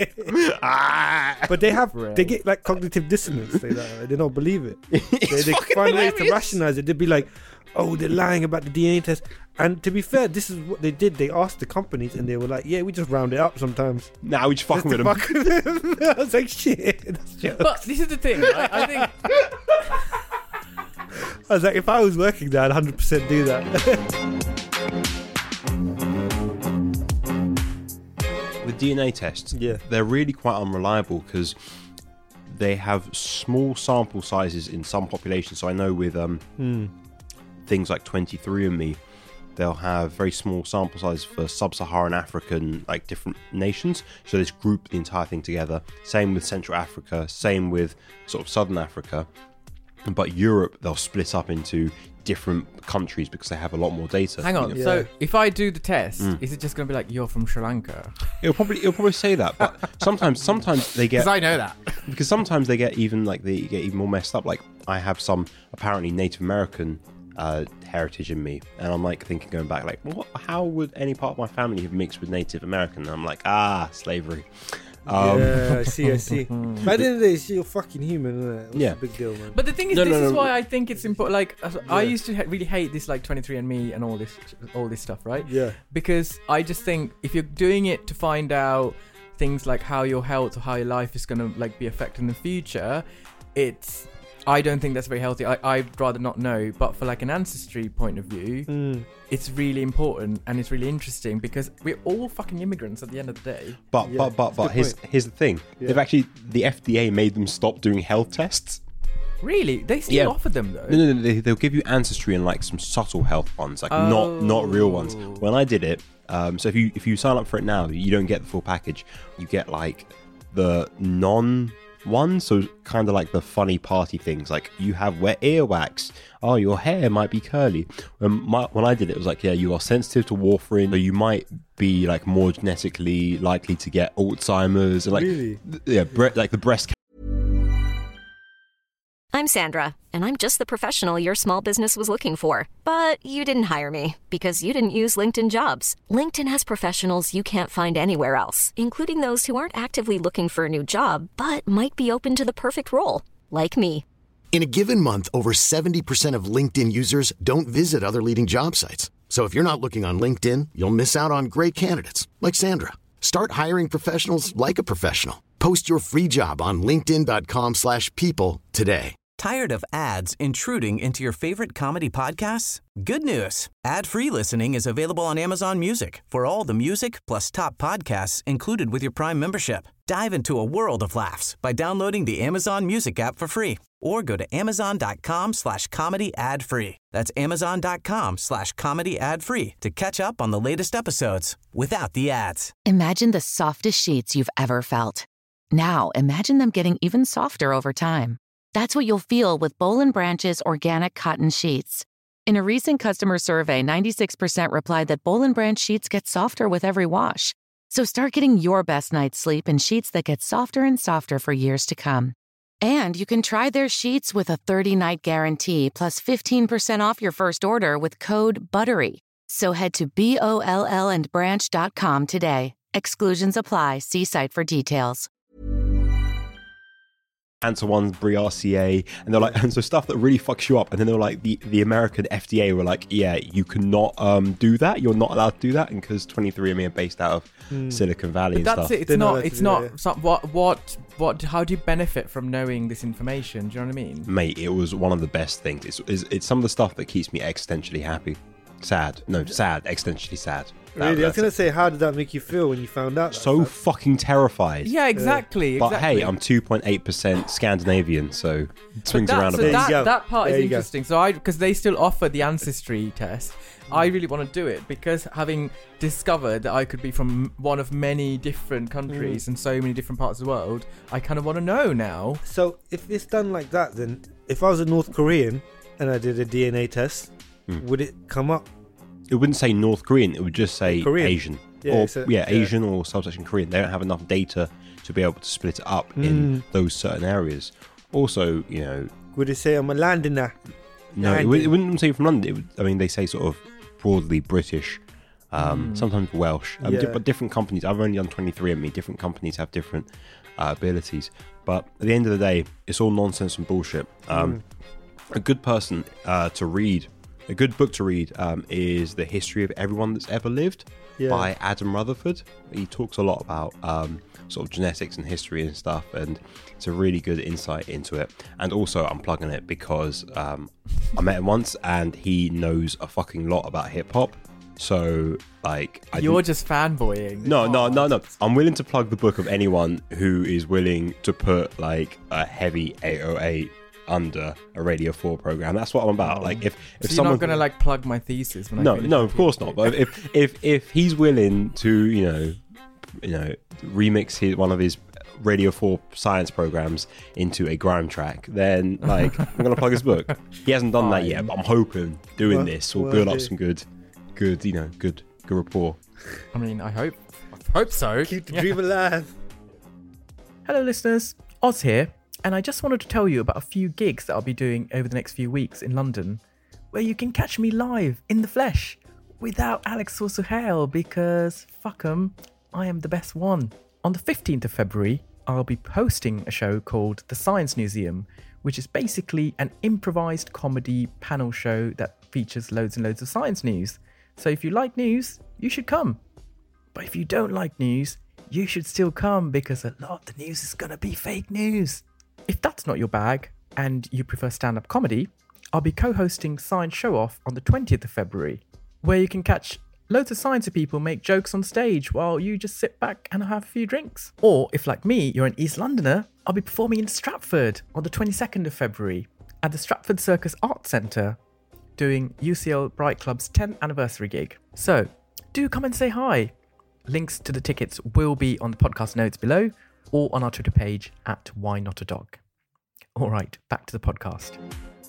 D: ah.
F: But they have
E: Right.
F: they get like cognitive dissonance. They like, they don't believe it. They,
D: It's
F: they
D: fucking
F: find ways to
D: hilarious.
F: rationalize it. They'd be like, oh, they're lying about the D N A test. And to be fair, this is what they did. They asked the companies, and they were like, yeah, we just round it up sometimes.
D: Now we just fucking with
F: Just
D: them.
F: to fuck with them. I was like, shit. That's jokes.
E: But this is the thing, right? I think
F: I was like, if I was working there, I'd one hundred percent do that.
D: With D N A tests,
F: Yeah.
D: they're really quite unreliable because they have small sample sizes in some populations. So I know with um, things like twenty-three and me, they'll have very small sample sizes for sub-Saharan African, like different nations. So they just group the entire thing together. Same with Central Africa, same with sort of Southern Africa. But Europe, they'll split up into different countries because they have a lot more data.
E: hang on.
D: You know?
E: So
F: Yeah.
E: if I do the test,
D: Mm.
E: is it just going to be like you're from Sri Lanka?
D: It'll probably it'll probably say that, but sometimes sometimes they get
E: Because I know that.
D: because sometimes they get even like they get even more messed up. Like I have some apparently Native American uh, heritage in me, and I'm like thinking going back like, what? How would any part of my family have mixed with Native American? And I'm like, ah, slavery. Um,
F: yeah, I see, I see. But at the end of the day, it's still fucking human, isn't it? What's
D: Yeah.
F: the big deal, man?
E: But the thing is,
D: No,
E: this
D: no,
E: is
D: no.
E: why I think it's important. Like, uh, I
F: Yeah.
E: used to ha- really hate this, like twenty-three and me and all this, all this stuff, right?
F: Yeah.
E: Because I just think if you're doing it to find out things like how your health or how your life is gonna like be affected in the future, it's. I don't think that's very healthy. I, I'd rather not know. But for like an ancestry point of view,
F: Mm.
E: it's really important and it's really interesting because we're all fucking immigrants at the end of the day.
D: but
F: Yeah,
D: but but
F: that's a
D: but
F: good
D: here's
F: point.
D: here's the thing.
F: Yeah.
D: They've actually the F D A made them stop doing health tests.
E: Really? They still
D: Yeah.
E: offer them though?
D: No, no, no. They, they'll give you Ancestry and like some subtle health ones, like not not real ones.
E: Oh.
D: When I did it, um, so if you if you sign up for it now, you don't get the full package. You get like the non one, so kind of like the funny party things, like you have wet earwax. Oh, your hair might be curly. Um, my, when I did it, it was like, yeah, you are sensitive to warfarin, so you might be like more genetically likely to get Alzheimer's and like,
F: Really?
D: th- yeah, bre- like the breast.
G: I'm Sandra, and I'm just the professional your small business was looking for. But you didn't hire me because you didn't use LinkedIn Jobs. LinkedIn has professionals you can't find anywhere else, including those who aren't actively looking for a new job, but might be open to the perfect role, like me.
H: In a given month, over seventy percent of LinkedIn users don't visit other leading job sites. So if you're not looking on LinkedIn, you'll miss out on great candidates like Sandra. Start hiring professionals like a professional. Post your free job on linkedin dot com slash people today.
A: Tired of ads intruding into your favorite comedy podcasts? Good news. Ad-free listening is available on Amazon Music for all the music plus top podcasts included with your Prime membership. Dive into a world of laughs by downloading the Amazon Music app for free or go to amazon.com slash comedy ad free. That's amazon.com slash comedy ad free to catch up on the latest episodes without the ads.
I: Imagine the softest sheets you've ever felt. Now imagine them getting even softer over time. That's what you'll feel with Boll and Branch's organic cotton sheets. In a recent customer survey, ninety-six percent replied that Boll and Branch sheets get softer with every wash. So start getting your best night's sleep in sheets that get softer and softer for years to come. And you can try their sheets with a thirty-night guarantee plus fifteen percent off your first order with code BUTTERY. So head to B O L L and branch dot com today. Exclusions apply. See site for details.
D: Cancer ones, Brie R C A, and they're like, and so stuff that really fucks you up. And then they're like, the, the American F D A were like, yeah, you cannot um do that. You're not allowed to do that, and because twenty-three and me are based out of
F: Hmm.
D: Silicon Valley
E: But
D: and
E: that's
D: stuff.
E: it. It's
F: They're not
E: not.
F: allowed
E: It's
F: to do
E: not.
F: that, yeah.
E: Some, what? What? What? How do you benefit from knowing this information? Do you know what I mean?
D: Mate, it was one of the best things. It's, it's it's some of the stuff that keeps me existentially happy, sad. No, sad, existentially sad. That-
F: Really? I was
D: that's
F: gonna
D: it.
F: say, how did that make you feel when you found out? that
D: So
F: fact?
D: fucking terrified.
E: Yeah, exactly.
D: But
E: exactly.
D: hey, I'm two point eight percent Scandinavian, so it
E: But
D: swings
E: that,
D: around a
E: so
D: bit.
F: There you
E: that,
F: go.
E: that part
F: There
E: is
F: you go.
E: interesting. So I, because they still offer the ancestry test, I really want to do it because having discovered that I could be from one of many different countries
F: Mm.
E: and so many different parts of the world, I kind of want to know now.
F: So if it's done like that, then if I was a North Korean and I did a D N A test,
D: Hmm.
F: would it come up?
D: It wouldn't say North Korean, it would just say
F: Korean.
D: Asian.
F: Yeah,
D: or,
F: so-
D: yeah,
F: yeah.
D: Asian or subsection Korean. They don't have enough data to be able to split it up
F: Mm.
D: in those certain areas. Also, you know,
F: Would it say I'm a Londoner?
D: no, it, would, it wouldn't say from London. It would, I mean, they say sort of broadly British, um, sometimes Welsh. Um, di-
F: Yeah.
D: but different companies, I've only done twenty-three and me, different companies have different uh, abilities. But at the end of the day, it's all nonsense and bullshit. Um, A good person uh, to read, a good book to read um, is The History of Everyone That's Ever Lived
F: Yeah.
D: by Adam Rutherford. He talks a lot about um, sort of genetics and history and stuff, and it's a really good insight into it. And also, I'm plugging it because um, I met him once and he knows a fucking lot about hip hop. So, like, I
E: You're
D: didn't-
E: just fanboying.
D: no, no,
E: Oh.
D: no, no. I'm willing to plug the book of anyone who is willing to put like a heavy eight oh eight under a Radio four program. That's what I'm about. Like, if if
E: So you're
D: someone
E: not gonna like plug my thesis when I
D: no,
E: finish
D: no,
E: my
D: of course
E: PhD?
D: not. But if if if he's willing to, you know, you know, remix his one of his Radio four science programs into a grime track, then like I'm gonna plug his book. He hasn't done that
E: Fine.
D: yet, but I'm hoping doing
F: Well-
D: this will
F: well,
D: build up
F: okay.
D: some good, good, you know, good, good rapport.
E: I mean, I hope, I hope so.
F: Keep the
E: Yeah.
F: dream alive.
E: Hello, listeners. Oz here, and I just wanted to tell you about a few gigs that I'll be doing over the next few weeks in London, where you can catch me live in the flesh without Alex or Suhail, because fuck 'em, I am the best one. On the fifteenth of February, I'll be hosting a show called The Science Museum, which is basically an improvised comedy panel show that features loads and loads of science news. So if you like news, you should come. But if you don't like news, you should still come because a lot of the news is going to be fake news. If that's not your bag and you prefer stand-up comedy, I'll be co-hosting Science Show Off on the twentieth of February, where you can catch loads of sciencey people make jokes on stage while you just sit back and have a few drinks. Or if, like me, you're an East Londoner, I'll be performing in Stratford on the twenty-second of February at the Stratford Circus Arts Centre, doing U C L Bright Club's tenth anniversary gig. So, do come and say hi. Links to the tickets will be on the podcast notes below or on our Twitter page at Why Not a Dog. All right, back to the podcast.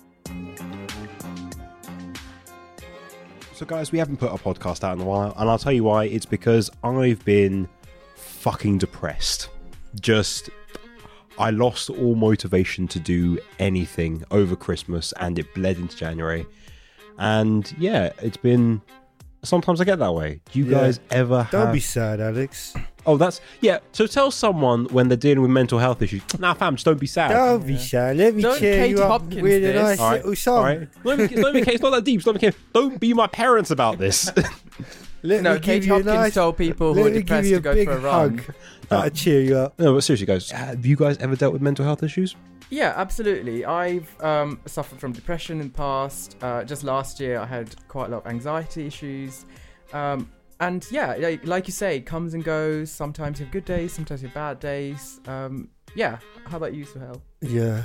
D: So guys, we haven't put a podcast out in a while, and I'll tell you why. It's because I've been fucking depressed. Just, I lost all motivation to do anything over Christmas, and it bled into January. And yeah, it's been, sometimes I get that way. Do you
F: Yeah.
D: guys ever have...
F: Don't be sad, Alex.
D: Oh, that's, yeah. So tell someone when they're dealing with mental health issues, nah fam, just don't be sad.
F: Don't be sad. Let me
E: Don't
F: cheer
E: Katie
F: you up
E: Hopkins
F: with a
E: this.
F: nice
D: All right,
F: little song.
D: all right. Don't be, don't be, it's not that deep. It's not be, don't be my parents about this.
F: Let
E: No,
F: me give
E: Katie
F: you a
E: Hopkins
F: nice,
E: told people who
F: let
E: are
F: me give
E: depressed
F: you
E: to
F: a
E: go
F: big
E: for a
F: hug.
E: run.
F: That'll cheer you up.
D: No, but seriously, guys, have you guys ever dealt with mental health issues?
E: Yeah, absolutely. I've um, suffered from depression in the past. Uh, just last year, I had quite a lot of anxiety issues. Um, and yeah, like, like you say, it comes and goes. Sometimes you have good days, sometimes you have bad days. Um, yeah. How about you, Suhail?
F: Yeah.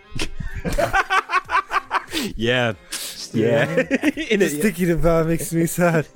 D: Yeah. Yeah. In
F: Just
D: it,
F: thinking about it makes me sad.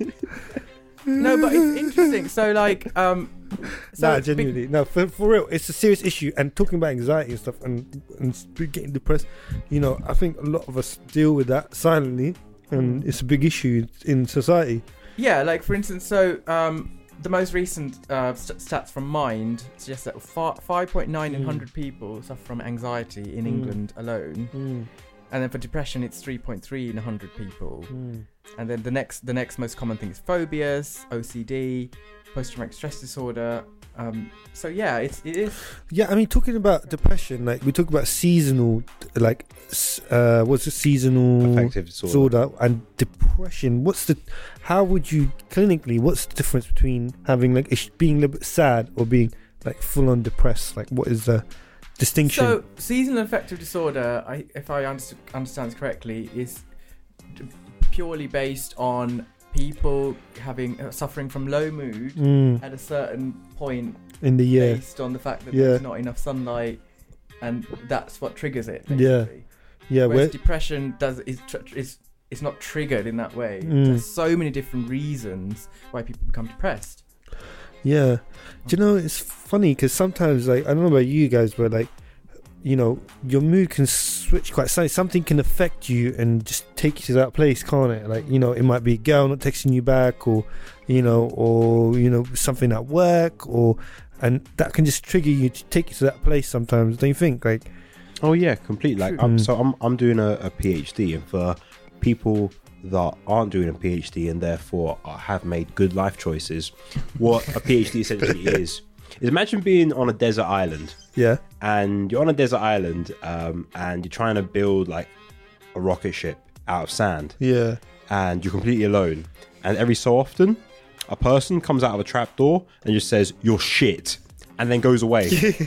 E: No, but it's interesting. So, like, um, so
F: nah, genuinely. No, for, for real, it's a serious issue. And talking about anxiety and stuff and, and getting depressed, you know, I think a lot of us deal with that silently. And it's a big issue in society.
E: Yeah, like, for instance, so um, the most recent uh, st- stats from Mind suggest that five point nine in one hundred people suffer from anxiety in
F: Mm.
E: England alone.
F: Mm.
E: And then for depression, it's three point three in one hundred people.
F: Mm.
E: And then the next the next most common thing is phobias, O C D, post-traumatic stress disorder. Um, so yeah, it's, it is...
F: Yeah, I mean, talking about depression, like, we talk about seasonal, like, s- uh, what's it, seasonal
D: affective disorder.
F: disorder and depression. What's the, how would you, clinically, what's the difference between having, like, ish- being a little bit sad or being, like, full-on depressed? Like, what is the distinction?
E: So seasonal affective disorder, I, if I underst- understand this correctly, is d- purely based on people having uh, suffering from low mood
F: Mm,
E: at a certain point
F: in the year.
E: based on the fact that
F: Yeah.
E: there's not enough sunlight, and that's what triggers it.
F: Yeah.
E: Basically.
F: Yeah,
E: Whereas
F: where,
E: depression does is tr- is it's not triggered in that way.
F: Mm.
E: There's so many different reasons why people become depressed.
F: yeah. Do you know, it's funny because sometimes, like, I don't know about you guys, but, like, you know, your mood can switch quite suddenly. Something can affect you and just take you to that place, can't it? Like, you know, it might be a girl not texting you back, or, you know, or, you know, something at work, or, and that can just trigger you to take you to that place sometimes, don't you think? Like,
D: Oh yeah, completely. Like, I'm,
F: Mm.
D: so I'm I'm doing a, a PhD, and for people that aren't doing a PhD and therefore are- have made good life choices, what a PhD essentially is is imagine being on a desert island,
F: yeah,
D: and you're on a desert island, um, and you're trying to build like a rocket ship out of sand,
F: yeah,
D: and you're completely alone, and every so often, a person comes out of a trapdoor and just says "you're shit," and then goes away.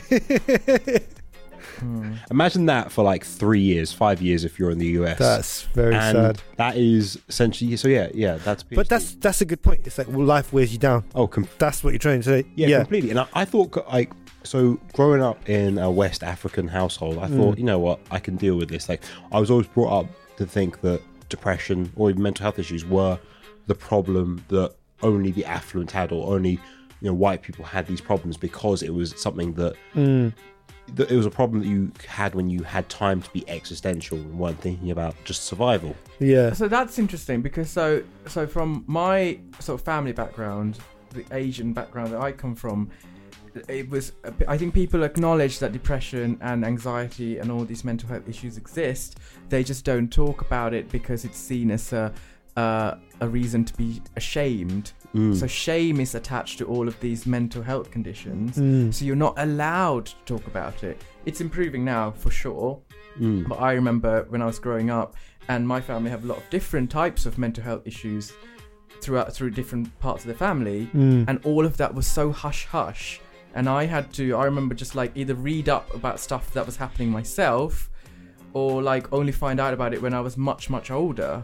D: Imagine that for like three years, five years if you're in the U S.
F: that's very
D: and
F: sad.
D: that is essentially so. Yeah, yeah, that's. P H D.
F: But that's that's a good point. It's like, well, life wears you down.
D: oh, com-
F: That's what you're trying to say.
D: yeah,
F: yeah.
D: completely. And I, I thought like so growing up in a West African household, I thought,
F: Mm.
D: you know what, I can deal with this. Like I was always brought up to think that depression or even mental health issues were the problem that only the affluent had, or only, you know, white people had these problems because it was something that.
F: Mm.
D: that it was a problem that you had when you had time to be existential and weren't thinking about just survival.
F: Yeah.
E: So that's interesting because so so from my sort of family background, the Asian background that I come from, it was I think people acknowledge that depression and anxiety and all these mental health issues exist. They just don't talk about it because it's seen as a uh, a reason to be ashamed.
D: Mm.
E: So shame is attached to all of these mental health conditions.
F: Mm.
E: So you're not allowed to talk about it. It's improving now for sure.
D: Mm.
E: But I remember when I was growing up, and my family have a lot of different types of mental health issues throughout through different parts of the family,
F: Mm.
E: and all of that was so hush hush. And I had to, I remember just like either read up about stuff that was happening myself, or like only find out about it when I was much much older.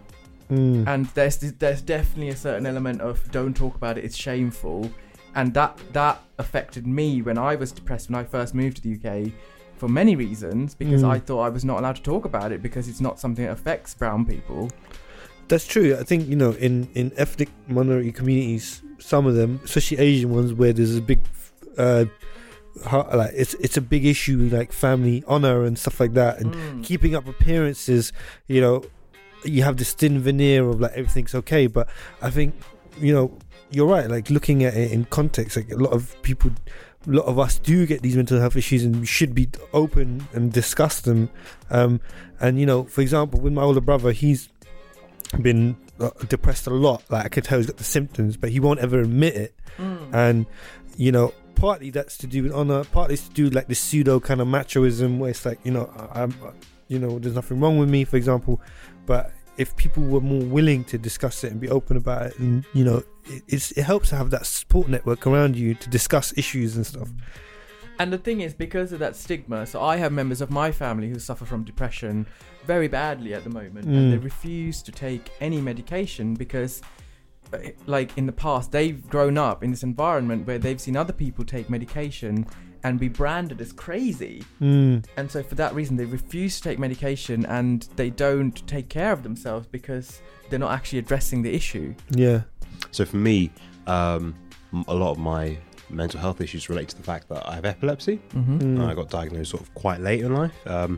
F: Mm.
E: and there's there's definitely a certain element of don't talk about it, it's shameful, and that that affected me when I was depressed when I first moved to the U K for many reasons, because
F: Mm.
E: I thought I was not allowed to talk about it because it's not something that affects brown people.
F: That's true. I think, you know, in, in ethnic minority communities, some of them, especially Asian ones, where there's a big, uh, how, like it's it's a big issue, like family honor and stuff like that, and
E: Mm.
F: keeping up appearances. You know, you have this thin veneer of like everything's okay, but I think, you know, you're right. Like looking at it in context, like a lot of people, a lot of us do get these mental health issues, and we should be open and discuss them. Um, and you know, for example, with my older brother, he's been uh, depressed a lot. Like I could tell he's got the symptoms, but he won't ever admit it.
E: Mm.
F: And you know, partly that's to do with honor, partly it's to do with like this pseudo kind of machoism where it's like, you know, I, I'm, you know, there's nothing wrong with me, for example. But if people were more willing to discuss it and be open about it, and you know, it, it's, it helps to have that support network around you to discuss issues and stuff.
E: And the thing is, because of that stigma, so I have members of my family who suffer from depression very badly at the moment,
F: Mm.
E: and they refuse to take any medication because, uh, like in the past, they've grown up in this environment where they've seen other people take medication and be branded as crazy.
F: Mm.
E: And so for that reason, they refuse to take medication, and they don't take care of themselves because they're not actually addressing the issue.
F: Yeah.
D: So for me, um, m- a lot of my mental health issues relate to the fact that I have epilepsy.
E: Mm-hmm.
F: Mm.
D: And I got diagnosed sort of quite late in life. Um,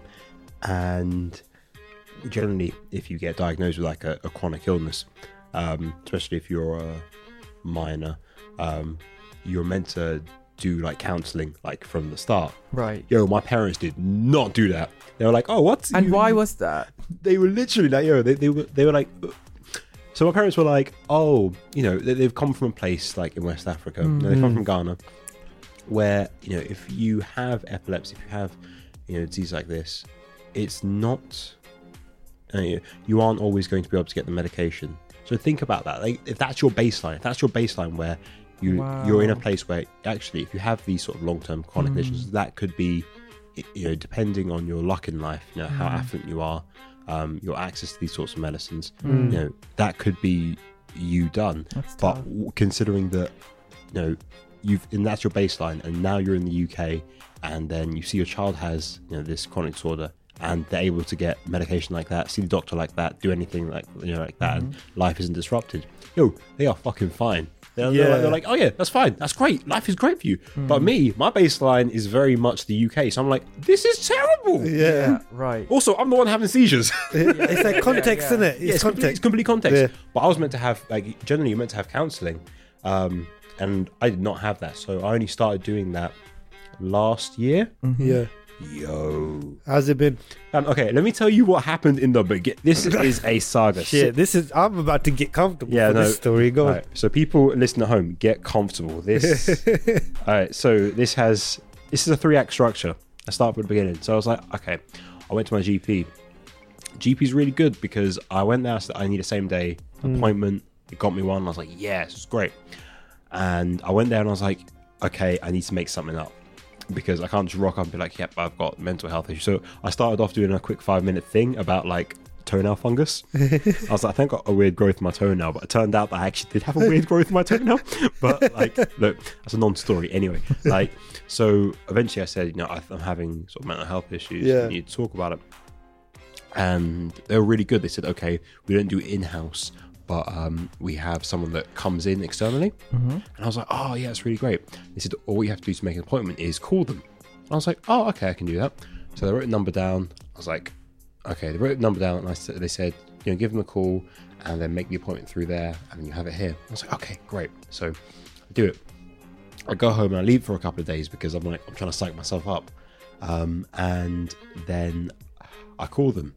D: and generally, if you get diagnosed with like a, a chronic illness, um, especially if you're a minor, um, you're meant to do like counselling like from the start.
E: Right.
D: Yo, my parents did not do that. They were like, "Oh, what?"
E: And
D: You-
E: why was that?
D: They were literally like, "Yo," they they were they were like. So my parents were like, "Oh, you know, they, they've come from a place like in West Africa. You know, they come from Ghana, where you know if you have epilepsy, if you have you know disease like this, it's not uh, you aren't always going to be able to get the medication. So think about that. Like, if that's your baseline, if that's your baseline where you
E: Wow.
D: you're in a place where actually, if you have these sort of long-term chronic conditions, that could be, you know, depending on your luck in life, you know, how affluent you are, um, your access to these sorts of medicines, you know, that could be you done.
E: That's
D: But
E: tough.
D: w- considering that, you know, you've and that's your baseline, and now you're in the U K, and then you see your child has, you know, this chronic disorder, and they're able to get medication like that, see the doctor like that, do anything like you know like that, and life isn't disrupted. Yo, they are fucking fine. They're, they're,
F: Yeah.
D: like, they're like, oh yeah, that's fine, that's great, life is great for you. But me, my baseline is very much the U K, so I'm like, this is terrible.
F: Yeah.
E: Right.
D: Also, I'm the one having seizures.
F: It's like context,
E: yeah.
F: isn't it?
D: Yeah, it's, complete, it's completely context.
F: Yeah.
D: But I was meant to have, like, generally you're meant to have counselling, um, and I did not have that. So I only started doing that last year.
F: Yeah.
D: Yo.
F: How's it been?
D: Um, okay, let me tell you what happened in the beginning. This is a saga.
F: Shit, this is. I'm about to get comfortable
D: Yeah,
F: for
D: no.
F: this story. Go on.
D: Alright, so people listening at home, get comfortable. This. All right, so this has this is a three act structure. I start from the beginning. So I was like, okay, I went to my G P. G P's really good because I went there. I said I need a same day appointment. It got me one. I was like, yes, it's great. And I went there and I was like, okay, I need to make something up because I can't just rock up and be like, yep, I've got mental health issues. So I started off doing a quick five minute thing about like toenail fungus. I was like, I think I got a weird growth in my toenail, but it turned out that I actually did have a weird growth in my toenail. But like, look, that's a non-story anyway. Like, so eventually I said, you know, I- I'm having sort of mental health issues.
F: Yeah.
D: I need to talk about it. And they were really good. They said, okay, we don't do it in-house, but um, we have someone that comes in externally. And I was like, oh yeah, it's really great. They said, all you have to do to make an appointment is call them. And I was like, oh, okay, I can do that. So they wrote a number down. I was like, okay, they wrote a number down, and I said, they said, you know, give them a call and then make the appointment through there, and then you have it here. I was like, okay, great. So I do it. I go home and I leave for a couple of days because I'm like, I'm trying to psych myself up. Um, and then I call them.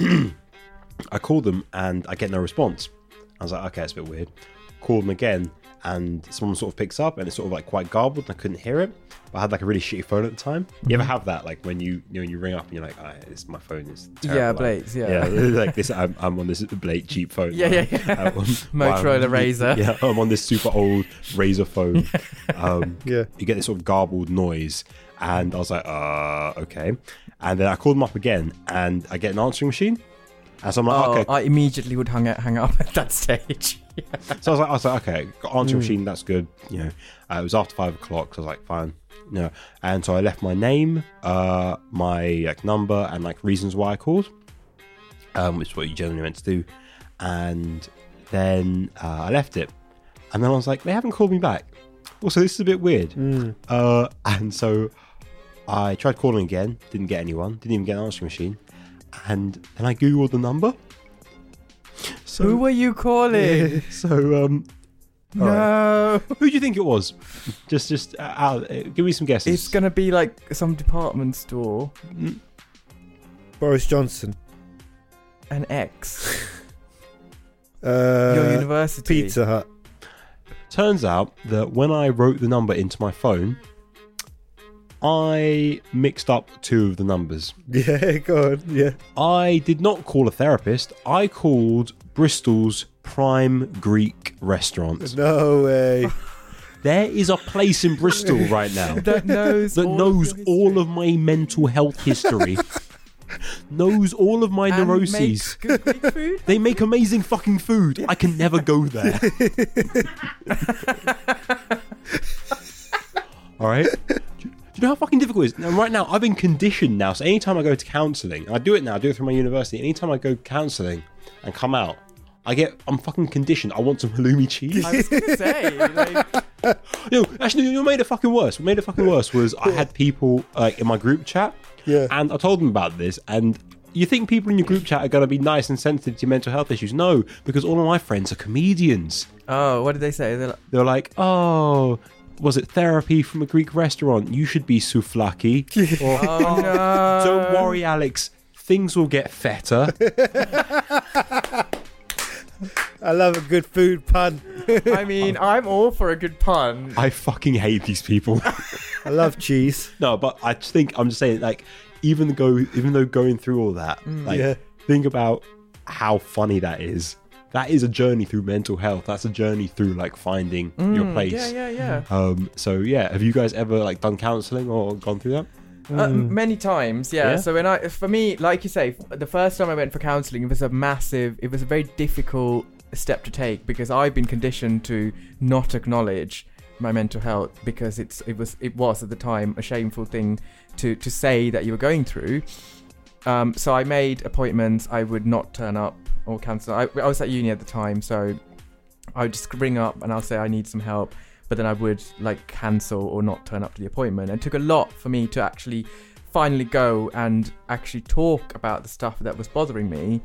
D: I call them and I get no response. I was like, okay, it's a bit weird. Call them again and someone sort of picks up and it's sort of like quite garbled and I couldn't hear it. But I had like a really shitty phone at the time. You ever have that, like when you you know when you ring up and you're like, oh, it's, my phone is terrible.
E: Yeah,
D: Like,
E: Blades, yeah.
D: yeah, like this. I'm, I'm on this Blade cheap phone.
E: Yeah,
D: like,
E: yeah, yeah.
D: um,
E: Motorola
D: I'm-
E: Razr.
D: Yeah, I'm on this super old Razr phone. Um,
F: Yeah.
D: you get this sort of garbled noise, and I was like, uh, okay. And then I called them up again, and I get an answering machine, And so I'm like,
E: oh,
D: okay.
E: I immediately would hang, hang up at that stage. Yeah.
D: So I was like, I was like, okay, got answer mm. machine, that's good. You know, uh, it was after five o'clock, so I was like, fine. You know, and so I left my name, uh, my like number, and like reasons why I called, um, which is what you generally meant to do. And then uh, I left it, and then I was like, they haven't called me back. Also, this is a bit weird. Mm. Uh, and so I tried calling again, didn't get anyone, didn't even get an answering machine. And then I googled the number. So,
E: who were you calling?
D: So, um,
E: no.
D: Right. Who do you think it was? Just, just uh, uh, give me some guesses.
E: It's gonna be like some department store.
D: Mm.
F: Boris Johnson.
E: An ex.
F: uh,
E: Your university.
F: Pizza Hut.
D: Turns out that when I wrote the number into my phone, I mixed up two of the numbers.
F: Yeah, go on, yeah.
D: I did not call a therapist. I called Bristol's prime Greek restaurant.
F: No way.
D: There is a place in Bristol right now
E: that knows,
D: that
E: all,
D: knows
E: of
D: all of my mental health history. Knows all of my
E: and
D: neuroses.
E: Makes good Greek food?
D: They make amazing fucking food. I can never go there. All right? Do you know how fucking difficult it is? Now, right now, I've been conditioned now. So anytime I go to counselling, and I do it now, I do it through my university. Anytime I go counselling and come out, I get, I'm fucking conditioned. I want some halloumi cheese.
E: I was going to say, like...
D: No, actually, you made it fucking worse. What made it fucking worse was I had people like in my group chat,
F: yeah,
D: and I told them about this, and you think people in your group chat are going to be nice and sensitive to your mental health issues? No, because all of my friends are comedians.
E: Oh, what did they say? They're like,
D: They're like, oh... was it therapy from a Greek restaurant? You should be souvlaki. Or,
E: oh, no.
D: Don't worry, Alex. Things will get feta.
F: I love a good food pun.
E: I mean, I'm all for a good pun.
D: I fucking hate these people.
F: I love cheese.
D: No, but I just think, I'm just saying, like, even go, even though going through all that, mm, like, yeah. think about how funny that is. That is a journey through mental health. That's a journey through like finding
E: mm,
D: your place.
E: Yeah, yeah, yeah.
D: Um, so yeah, have you guys ever like done counselling or gone through that?
E: Uh, mm. Many times, yeah. yeah. So when I, for me, like you say, the first time I went for counselling, it was a massive, it was a very difficult step to take because I've been conditioned to not acknowledge my mental health because it's it was it was at the time a shameful thing to to say that you were going through. Um, so I made appointments. I would not turn up or cancel. I, I was at uni at the time, so I would just ring up and I'll say I need some help, but then I would like cancel or not turn up to the appointment. And it took a lot for me to actually finally go and actually talk about the stuff that was bothering me.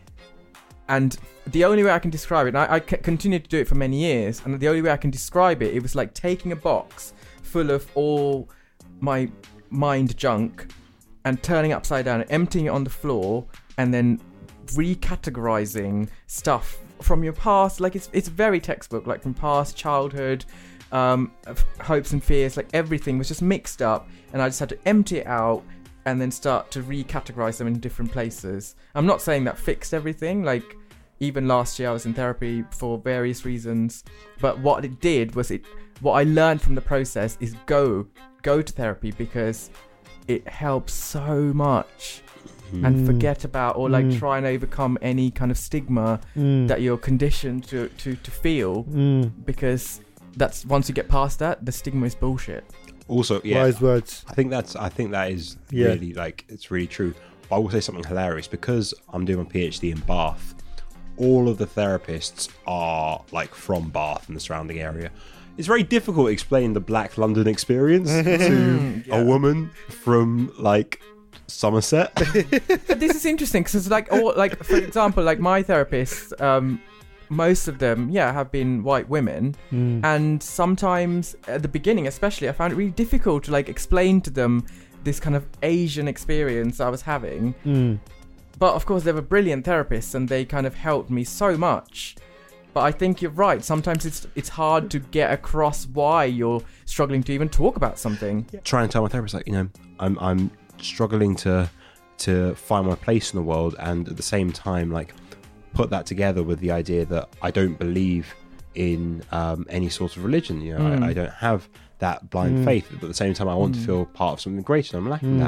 E: And the only way I can describe it, and I, I c- continued to do it for many years, and the only way I can describe it, it was like taking a box full of all my mind junk and turning it upside down and emptying it on the floor and then recategorizing stuff from your past. Like it's it's very textbook, like from past childhood, um, hopes and fears, like everything was just mixed up, and I just had to empty it out and then start to recategorize them in different places. I'm not saying that fixed everything, like even last year I was in therapy for various reasons, but what it did was it what I learned from the process is go go to therapy because it helps so much. Mm. And forget about or like mm. try and overcome any kind of stigma mm. that you're conditioned to to, to feel
F: mm.
E: because that's once you get past that, the stigma is bullshit.
D: Also, yeah,
F: wise words.
D: I think that's I think that is
F: yeah.
D: really like it's really true. But I will say something hilarious because I'm doing my PhD in Bath. All of the therapists are like from Bath and the surrounding area. It's very difficult to explain the Black London experience to yeah. a woman from like Somerset.
E: But this is interesting because it's like, all, like for example, like my therapists, um, most of them, yeah, have been white women,
F: mm.
E: and sometimes at the beginning, especially, I found it really difficult to like explain to them this kind of Asian experience I was having.
F: Mm.
E: But of course, they were brilliant therapists, and they kind of helped me so much. But I think you're right. Sometimes it's it's hard to get across why you're struggling to even talk about something.
D: Yeah. Try and tell my therapist, like, you know, I'm I'm struggling to to find my place in the world, and at the same time, like, put that together with the idea that I don't believe in um, any sort of religion. You know,
E: mm.
D: I, I don't have that blind mm. faith, but at the same time, I want mm. to feel part of something greater, and I'm lacking
F: mm.
D: that.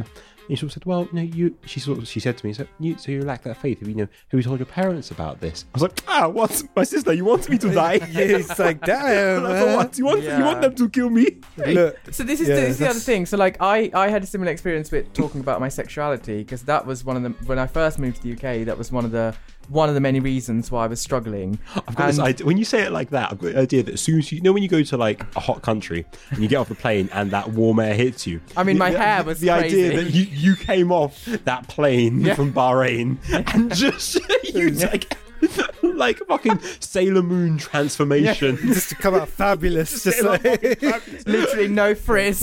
D: And she sort of said, well, no, you, she sort of, she said to me, so you, so you lack that faith. Have you, you know, have you told your parents about this? I was like, ah, what? My sister, you want me to die?
F: Yeah, it's like, damn,
D: like,
F: man.
D: what? You want,
E: Yeah.
D: you want them to kill me?
F: Look,
E: So this is,
F: Yeah,
E: the, this is the other
F: that's-
E: thing. So like I, I had a similar experience with talking about my sexuality because that was one of the when I first moved to the U K. That was one of the one of the many reasons why I was struggling.
D: I've got this
E: And-
D: idea. When you say it like that, I've got the idea that as soon as you, you know when you go to like a hot country and you get off the plane and that warm air hits you.
E: I mean, my
D: the,
E: hair was
D: the
E: crazy.
D: idea that you, you came off that plane
E: Yeah.
D: from Bahrain and just you like like fucking Sailor Moon transformation.
F: just to come out fabulous. just like,
E: Literally no frizz.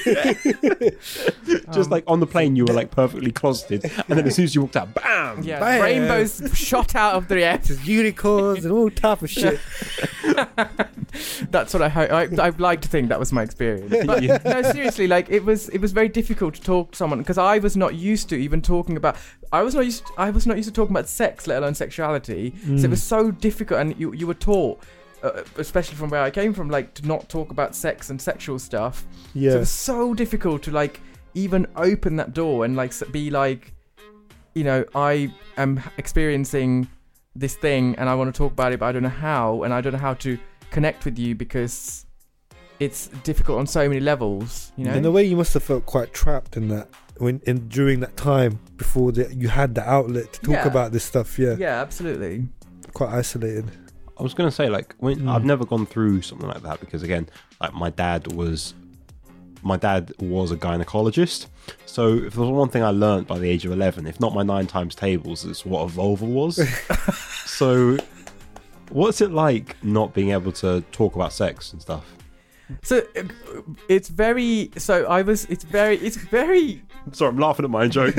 D: Just like on the plane, you were like perfectly closeted, and then as soon as you walked out, bam!
E: Yeah,
F: Bam.
E: rainbows shot out of the air.
F: just unicorns and all type of shit.
E: That's what I hope. I, I'd like to think that was my experience. But
D: Yeah.
E: no, seriously, like it was. It was very difficult to talk to someone because I was not used to even talking about. I was not used. To, I was not used to talking about sex, let alone sexuality. So it was so difficult, and you you were taught, uh, especially from where I came from, like to not talk about sex and sexual stuff. So it
F: Yeah.
E: was so difficult to like even open that door and like s- be like, you know, I am experiencing this thing and I want to talk about it, but I don't know how, and I don't know how to connect with you because it's difficult on so many levels, you know.
F: In a way, you must have felt quite trapped in that when in during that time before that you had the outlet to talk
E: Yeah.
F: about this stuff. Yeah,
E: Yeah, absolutely.
F: quite isolated.
D: I was gonna say like when
F: Mm.
D: I've never gone through something like that because again, like my dad was, my dad was a gynecologist. So if there was one thing I learned by the age of eleven, if not my nine times tables, it's what a vulva was. So, what's it like not being able to talk about sex and stuff?
E: So uh, it's very. So I was. It's very. It's very.
D: Sorry, I'm laughing at my own joke.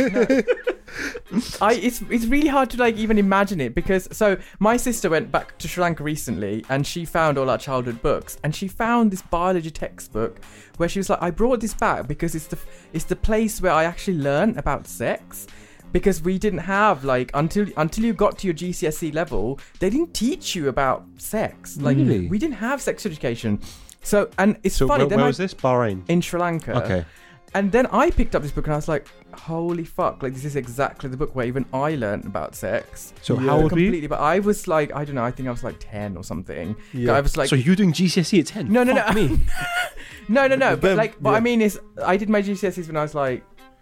E: I. It's. It's really hard to like even imagine it because. So my sister went back to Sri Lanka recently and she found all our childhood books and she found this biology textbook where she was like, I brought this back because it's the. It's the place where I actually learned about sex. Because we didn't have like until until you got to your G C S E level, they didn't teach you about sex. Like
D: Really?
E: we didn't have sex education. So and it's
D: So
E: funny.
D: where,
E: then
D: where
E: I-
D: was this? Bahrain.
E: in Sri Lanka.
D: Okay.
E: And then I picked up this book and I was like, holy fuck, like this is exactly the book where even I learned about sex.
D: So
F: Yeah.
D: how old were you?
E: Completely, but I was like, I don't know, I think I was like ten or something.
F: Yeah.
E: I was like,
D: So you're doing G C S E at ten?
E: no, no, no.
D: Fuck me.
E: no, no, no. But
F: Then-
E: like, what
F: yeah.
E: I mean is, I did my G C S Es when I was like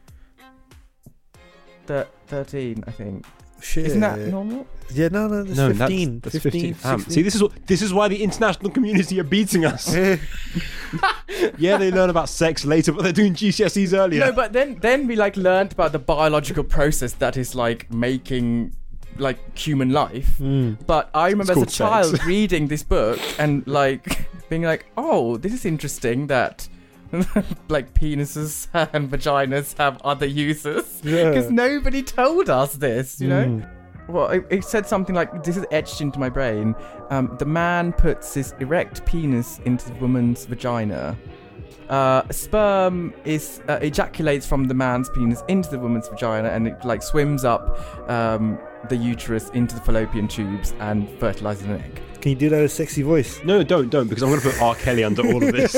E: thir- thirteen, I think.
F: Shit.
E: Isn't that normal?
F: Yeah, no, no, that's
D: No,
F: fifteen.
D: that's, that's
F: fifteen,
D: fifteen. Um,
F: sixteen.
D: see, this is what this is why the international community are beating us. Yeah, they learn about sex later, but they're doing G C S Es earlier.
E: No, but then then we like learned about the biological process that is like making like human life.
F: Mm.
E: But I remember as a
D: called
E: child
D: sex.
E: reading this book and like being like, oh, this is interesting that like penises and vaginas have other uses
F: Yeah.
E: because nobody told us this, you know.
F: Mm.
E: Well, it, it said something like, this is etched into my brain. Um, the man puts his erect penis into the woman's vagina. Uh, sperm is uh, ejaculates from the man's penis into the woman's vagina, and it like swims up um, the uterus into the fallopian tubes and fertilizes an egg.
F: Can you do that in a sexy voice?
D: No, don't, don't, because I'm going to put R. Kelly under all of this.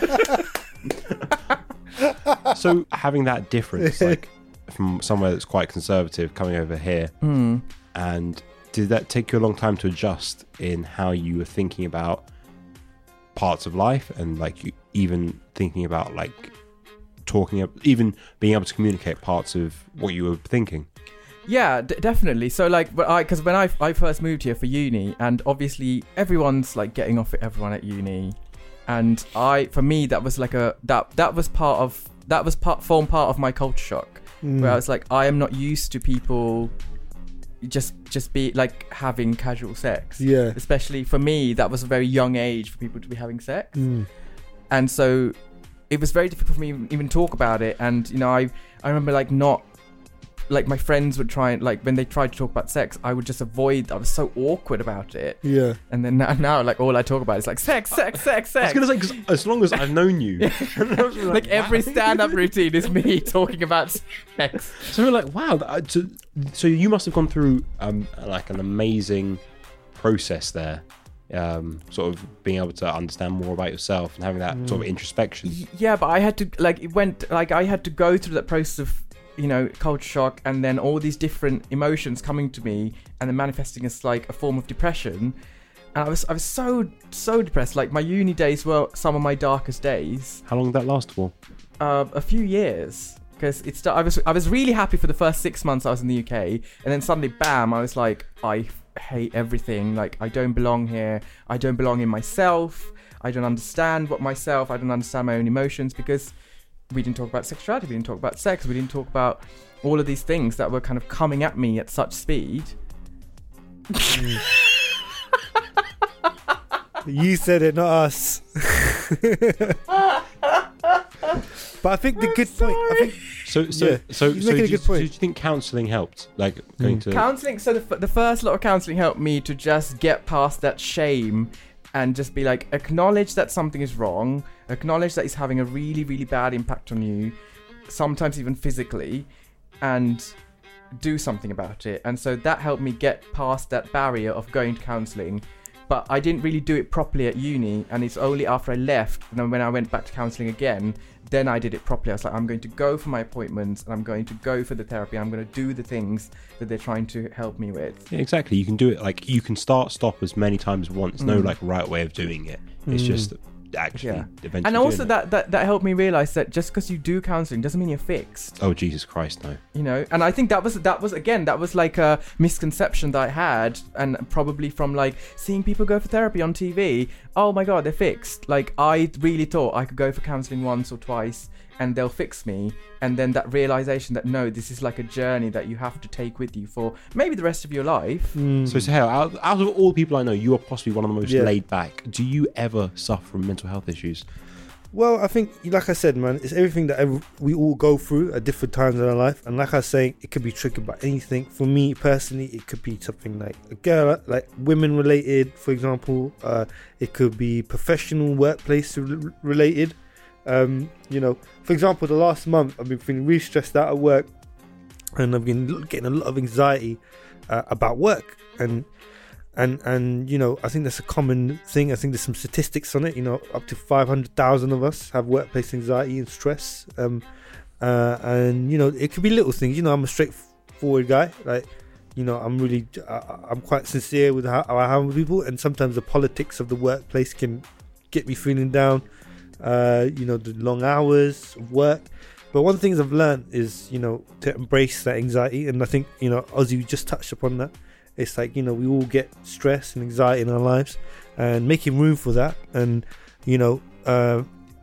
D: So having that difference, like from somewhere that's quite conservative, coming over here,
E: Hmm.
D: and did that take you a long time to adjust in how you were thinking about parts of life, and like you even thinking about like talking, ab- even being able to communicate parts of what you were thinking?
E: Yeah, d- definitely. So like, but I because when I I first moved here for uni, and obviously everyone's like getting off at everyone at uni, and I for me that was like a that that was part of that was part form part of my culture shock,
F: Mm.
E: where I was like, I am not used to people just just be like having casual sex.
F: Yeah.
E: Especially for me, that was a very young age for people to be having sex,
F: Mm.
E: and so it was very difficult for me to even talk about it. And you know, I I remember like not. Like my friends would try and like when they tried to talk about sex, I would just avoid. I was so awkward about it.
F: Yeah.
E: And then now, now like all I talk about is like sex, sex, sex,
D: I was
E: sex.
D: going to say, because as long as I've known you,
E: Like every stand-up routine is me talking about sex.
D: so we're like, wow. that- So, so you must have gone through um, like an amazing process there, um, sort of being able to understand more about yourself and having that sort of introspection.
E: Yeah, but I had to like it went like I had to go through that process of you know, culture shock, and then all these different emotions coming to me, and then manifesting as like a form of depression. And I was I was so so depressed. Like my uni days were some of my darkest days.
D: How long did that last for?
E: Uh, a few years, because it's I was I was really happy for the first six months I was in the U K, and then suddenly, bam! I was like, I hate everything. Like I don't belong here. I don't belong in myself. I don't understand what myself. I don't understand my own emotions, because we didn't talk about sexuality. We didn't talk about sex. We didn't talk about all of these things that were kind of coming at me at such speed.
F: Mm. You said it, not us. But I think the
E: I'm
F: good
E: sorry.
F: point. I think
D: So, so,
F: Yeah,
D: so,
F: he's
D: so
F: making
D: do,
F: a
D: you,
F: good point.
D: do you think counselling helped? Like going to
E: Counselling, so the, f- the first lot of counselling helped me to just get past that shame and just be like, acknowledge that something is wrong, acknowledge that it's having a really, really bad impact on you, sometimes even physically, and do something about it. And so that helped me get past that barrier of going to counselling. But I didn't really do it properly at uni, and it's only after I left, and then when I went back to counselling again, then I did it properly. I was like, I'm going to go for my appointments, and I'm going to go for the therapy. I'm going to do the things that they're trying to help me with.
D: Yeah, exactly. You can do it like you can start, stop as many times as once. There's no
E: Mm.
D: like right way of doing it. It's
F: Mm.
D: just actually
E: Yeah.
D: eventually.
E: And also
D: doing it.
E: that, that that helped me realise that just because you do counselling doesn't mean you're fixed.
D: Oh Jesus Christ, no.
E: You know, and I think that was that was again that was like a misconception that I had, and probably from like seeing people go for therapy on T V. Oh my god, they're fixed. Like I really thought I could go for counselling once or twice and they'll fix me, and then that realization that no, this is like a journey that you have to take with you for maybe the rest of your life.
F: Mm.
D: So, Sahel, out, out of all the people I know, you are possibly one of the most
F: Yeah.
D: laid back. Do you ever suffer from mental health issues?
F: Well, I think, like I said, man, it's everything that ev- we all go through at different times in our life. And like I was saying, it could be triggered by anything. For me personally, it could be something like a girl, like women related, for example. Uh, it could be professional, workplace re- related. Um, you know, for example, the last month I've been feeling really stressed out at work, and I've been getting a lot of anxiety uh, about work. And And, and you know, I think that's a common thing. I think there's some statistics on it. You know, up to five hundred thousand of us have workplace anxiety and stress. Um, uh, and, you know, it could be little things. You know, I'm a straightforward guy. Like, you know, I'm really, uh, I'm quite sincere with how, how I handle people. And sometimes the politics of the workplace can get me feeling down. Uh, you know, the long hours of work. But one of the things I've learned is, you know, to embrace that anxiety. And I think, you know, Ozzy just touched upon that. It's like, you know, we all get stress and anxiety in our lives, and making room for that, and, you know, uh,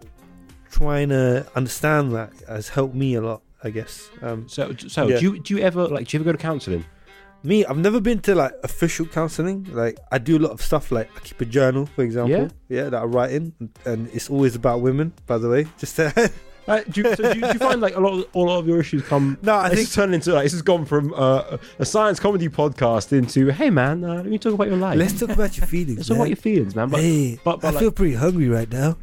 F: trying to understand that has helped me a lot, I guess. Um,
D: So, so
F: yeah.
D: do you do you ever like do you ever go to counselling?
F: Me, I've never been to like official counselling. Like, I do a lot of stuff. Like, I keep a journal, for example.
D: Yeah?
F: Yeah, that I write in, and, and it's always about women, by the way. Just to
D: Uh, do, you, so do, you, do you find like a lot of, a lot of your issues come?
F: No, I
D: it's
F: think-
D: turned into like this has gone from uh, a science comedy podcast into hey man, uh, let me talk about your life.
F: let's talk about your feelings.
D: Let's talk about
F: man.
D: your feelings, man. But,
F: hey,
D: but, but
F: I
D: like,
F: feel pretty hungry right now.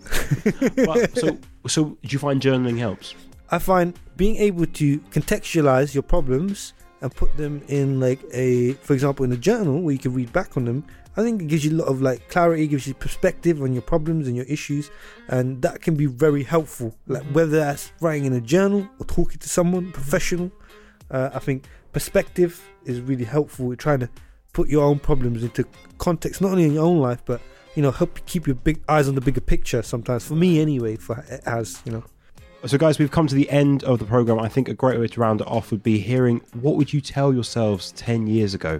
D: but, so so do you find journaling helps?
F: I find being able to contextualize your problems and put them in like a, for example, in a journal where you can read back on them, I think it gives you a lot of like clarity, gives you perspective on your problems and your issues, and that can be very helpful. Like, whether that's writing in a journal or talking to someone professional, uh, I think perspective is really helpful with trying to put your own problems into context, not only in your own life, but, you know, help you keep your big eyes on the bigger picture sometimes. For me anyway, for it has, you know.
D: So guys, we've come to the end of the program. I think a great way to round it off would be hearing what would you tell yourselves ten years ago?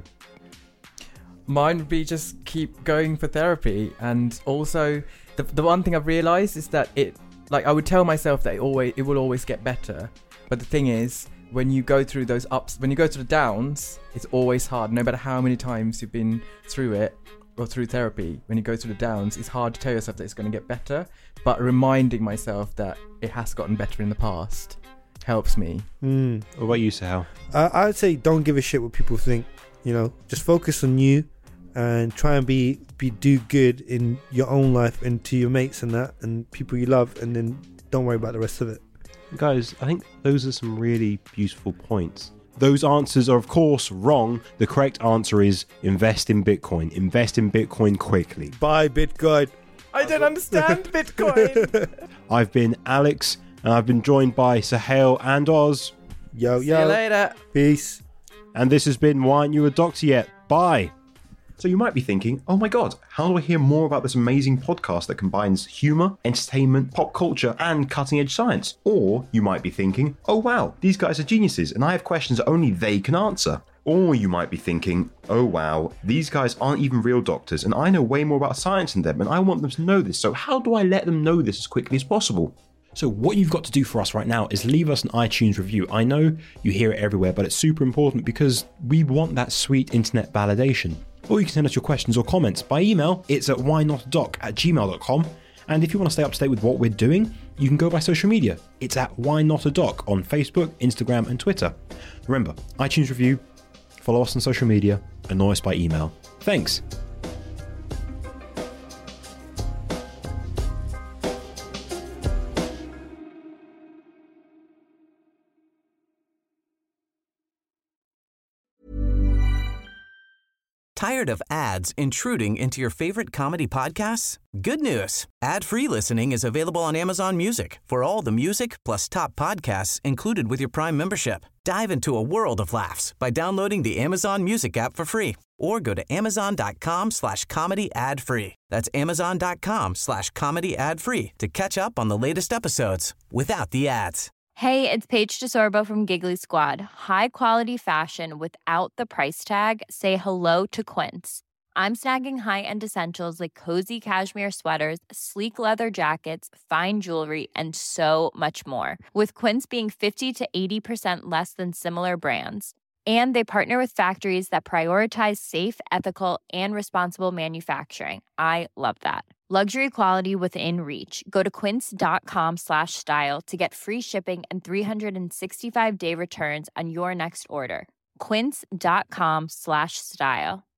E: Mine would be just keep going for therapy, and also the the one thing I've realised is that it, like, I would tell myself that it always it will always get better, but the thing is, when you go through those ups, when you go through the downs, it's always hard. No matter how many times you've been through it or through therapy, when you go through the downs, it's hard to tell yourself that it's going to get better. But reminding myself that it has gotten better in the past helps me.
F: Mm.
D: What about you, Sahel?
F: Uh, I would say don't give a shit what people think. You know, just focus on you and try and be be do good in your own life and to your mates and that and people you love, and then don't worry about the rest of it.
D: Guys, I think those are some really beautiful points. Those answers are, of course, wrong. The correct answer is invest in Bitcoin. Invest in Bitcoin quickly.
F: Buy Bitcoin.
E: I don't understand Bitcoin.
D: I've been Alex, and I've been joined by Sahel and Oz.
F: Yo,
E: See
F: yo.
E: you later.
F: Peace.
D: And this has been Why Aren't You a Doctor Yet? Bye. So you might be thinking, oh my god, how do I hear more about this amazing podcast that combines humour, entertainment, pop culture, and cutting-edge science? Or you might be thinking, oh wow, these guys are geniuses and I have questions that only they can answer. Or you might be thinking, oh wow, these guys aren't even real doctors and I know way more about science than them and I want them to know this, so how do I let them know this as quickly as possible? So what you've got to do for us right now is leave us an iTunes review. I know you hear it everywhere, but it's super important because we want that sweet internet validation. Or you can send us your questions or comments by email. It's at whynotdoc at gmail dot com. And if you want to stay up to date with what we're doing, you can go by social media. It's at whynotadoc on Facebook, Instagram, and Twitter. Remember, iTunes review, follow us on social media, annoy us by email. Thanks.
A: Tired of ads intruding into your favorite comedy podcasts? Good news. Ad-free listening is available on Amazon Music for all the music plus top podcasts included with your Prime membership. Dive into a world of laughs by downloading the Amazon Music app for free or go to amazon.com slash comedy ad free. That's amazon.com slash comedy ad free to catch up on the latest episodes without the ads.
J: Hey, it's Paige DeSorbo from Giggly Squad. High quality fashion without the price tag. Say hello to Quince. I'm snagging high-end essentials like cozy cashmere sweaters, sleek leather jackets, fine jewelry, and so much more. With Quince being fifty to eighty percent less than similar brands. And they partner with factories that prioritize safe, ethical, and responsible manufacturing. I love that. Luxury quality within reach. Go to quince.com slash style to get free shipping and three sixty-five day returns on your next order. Quince.com slash style.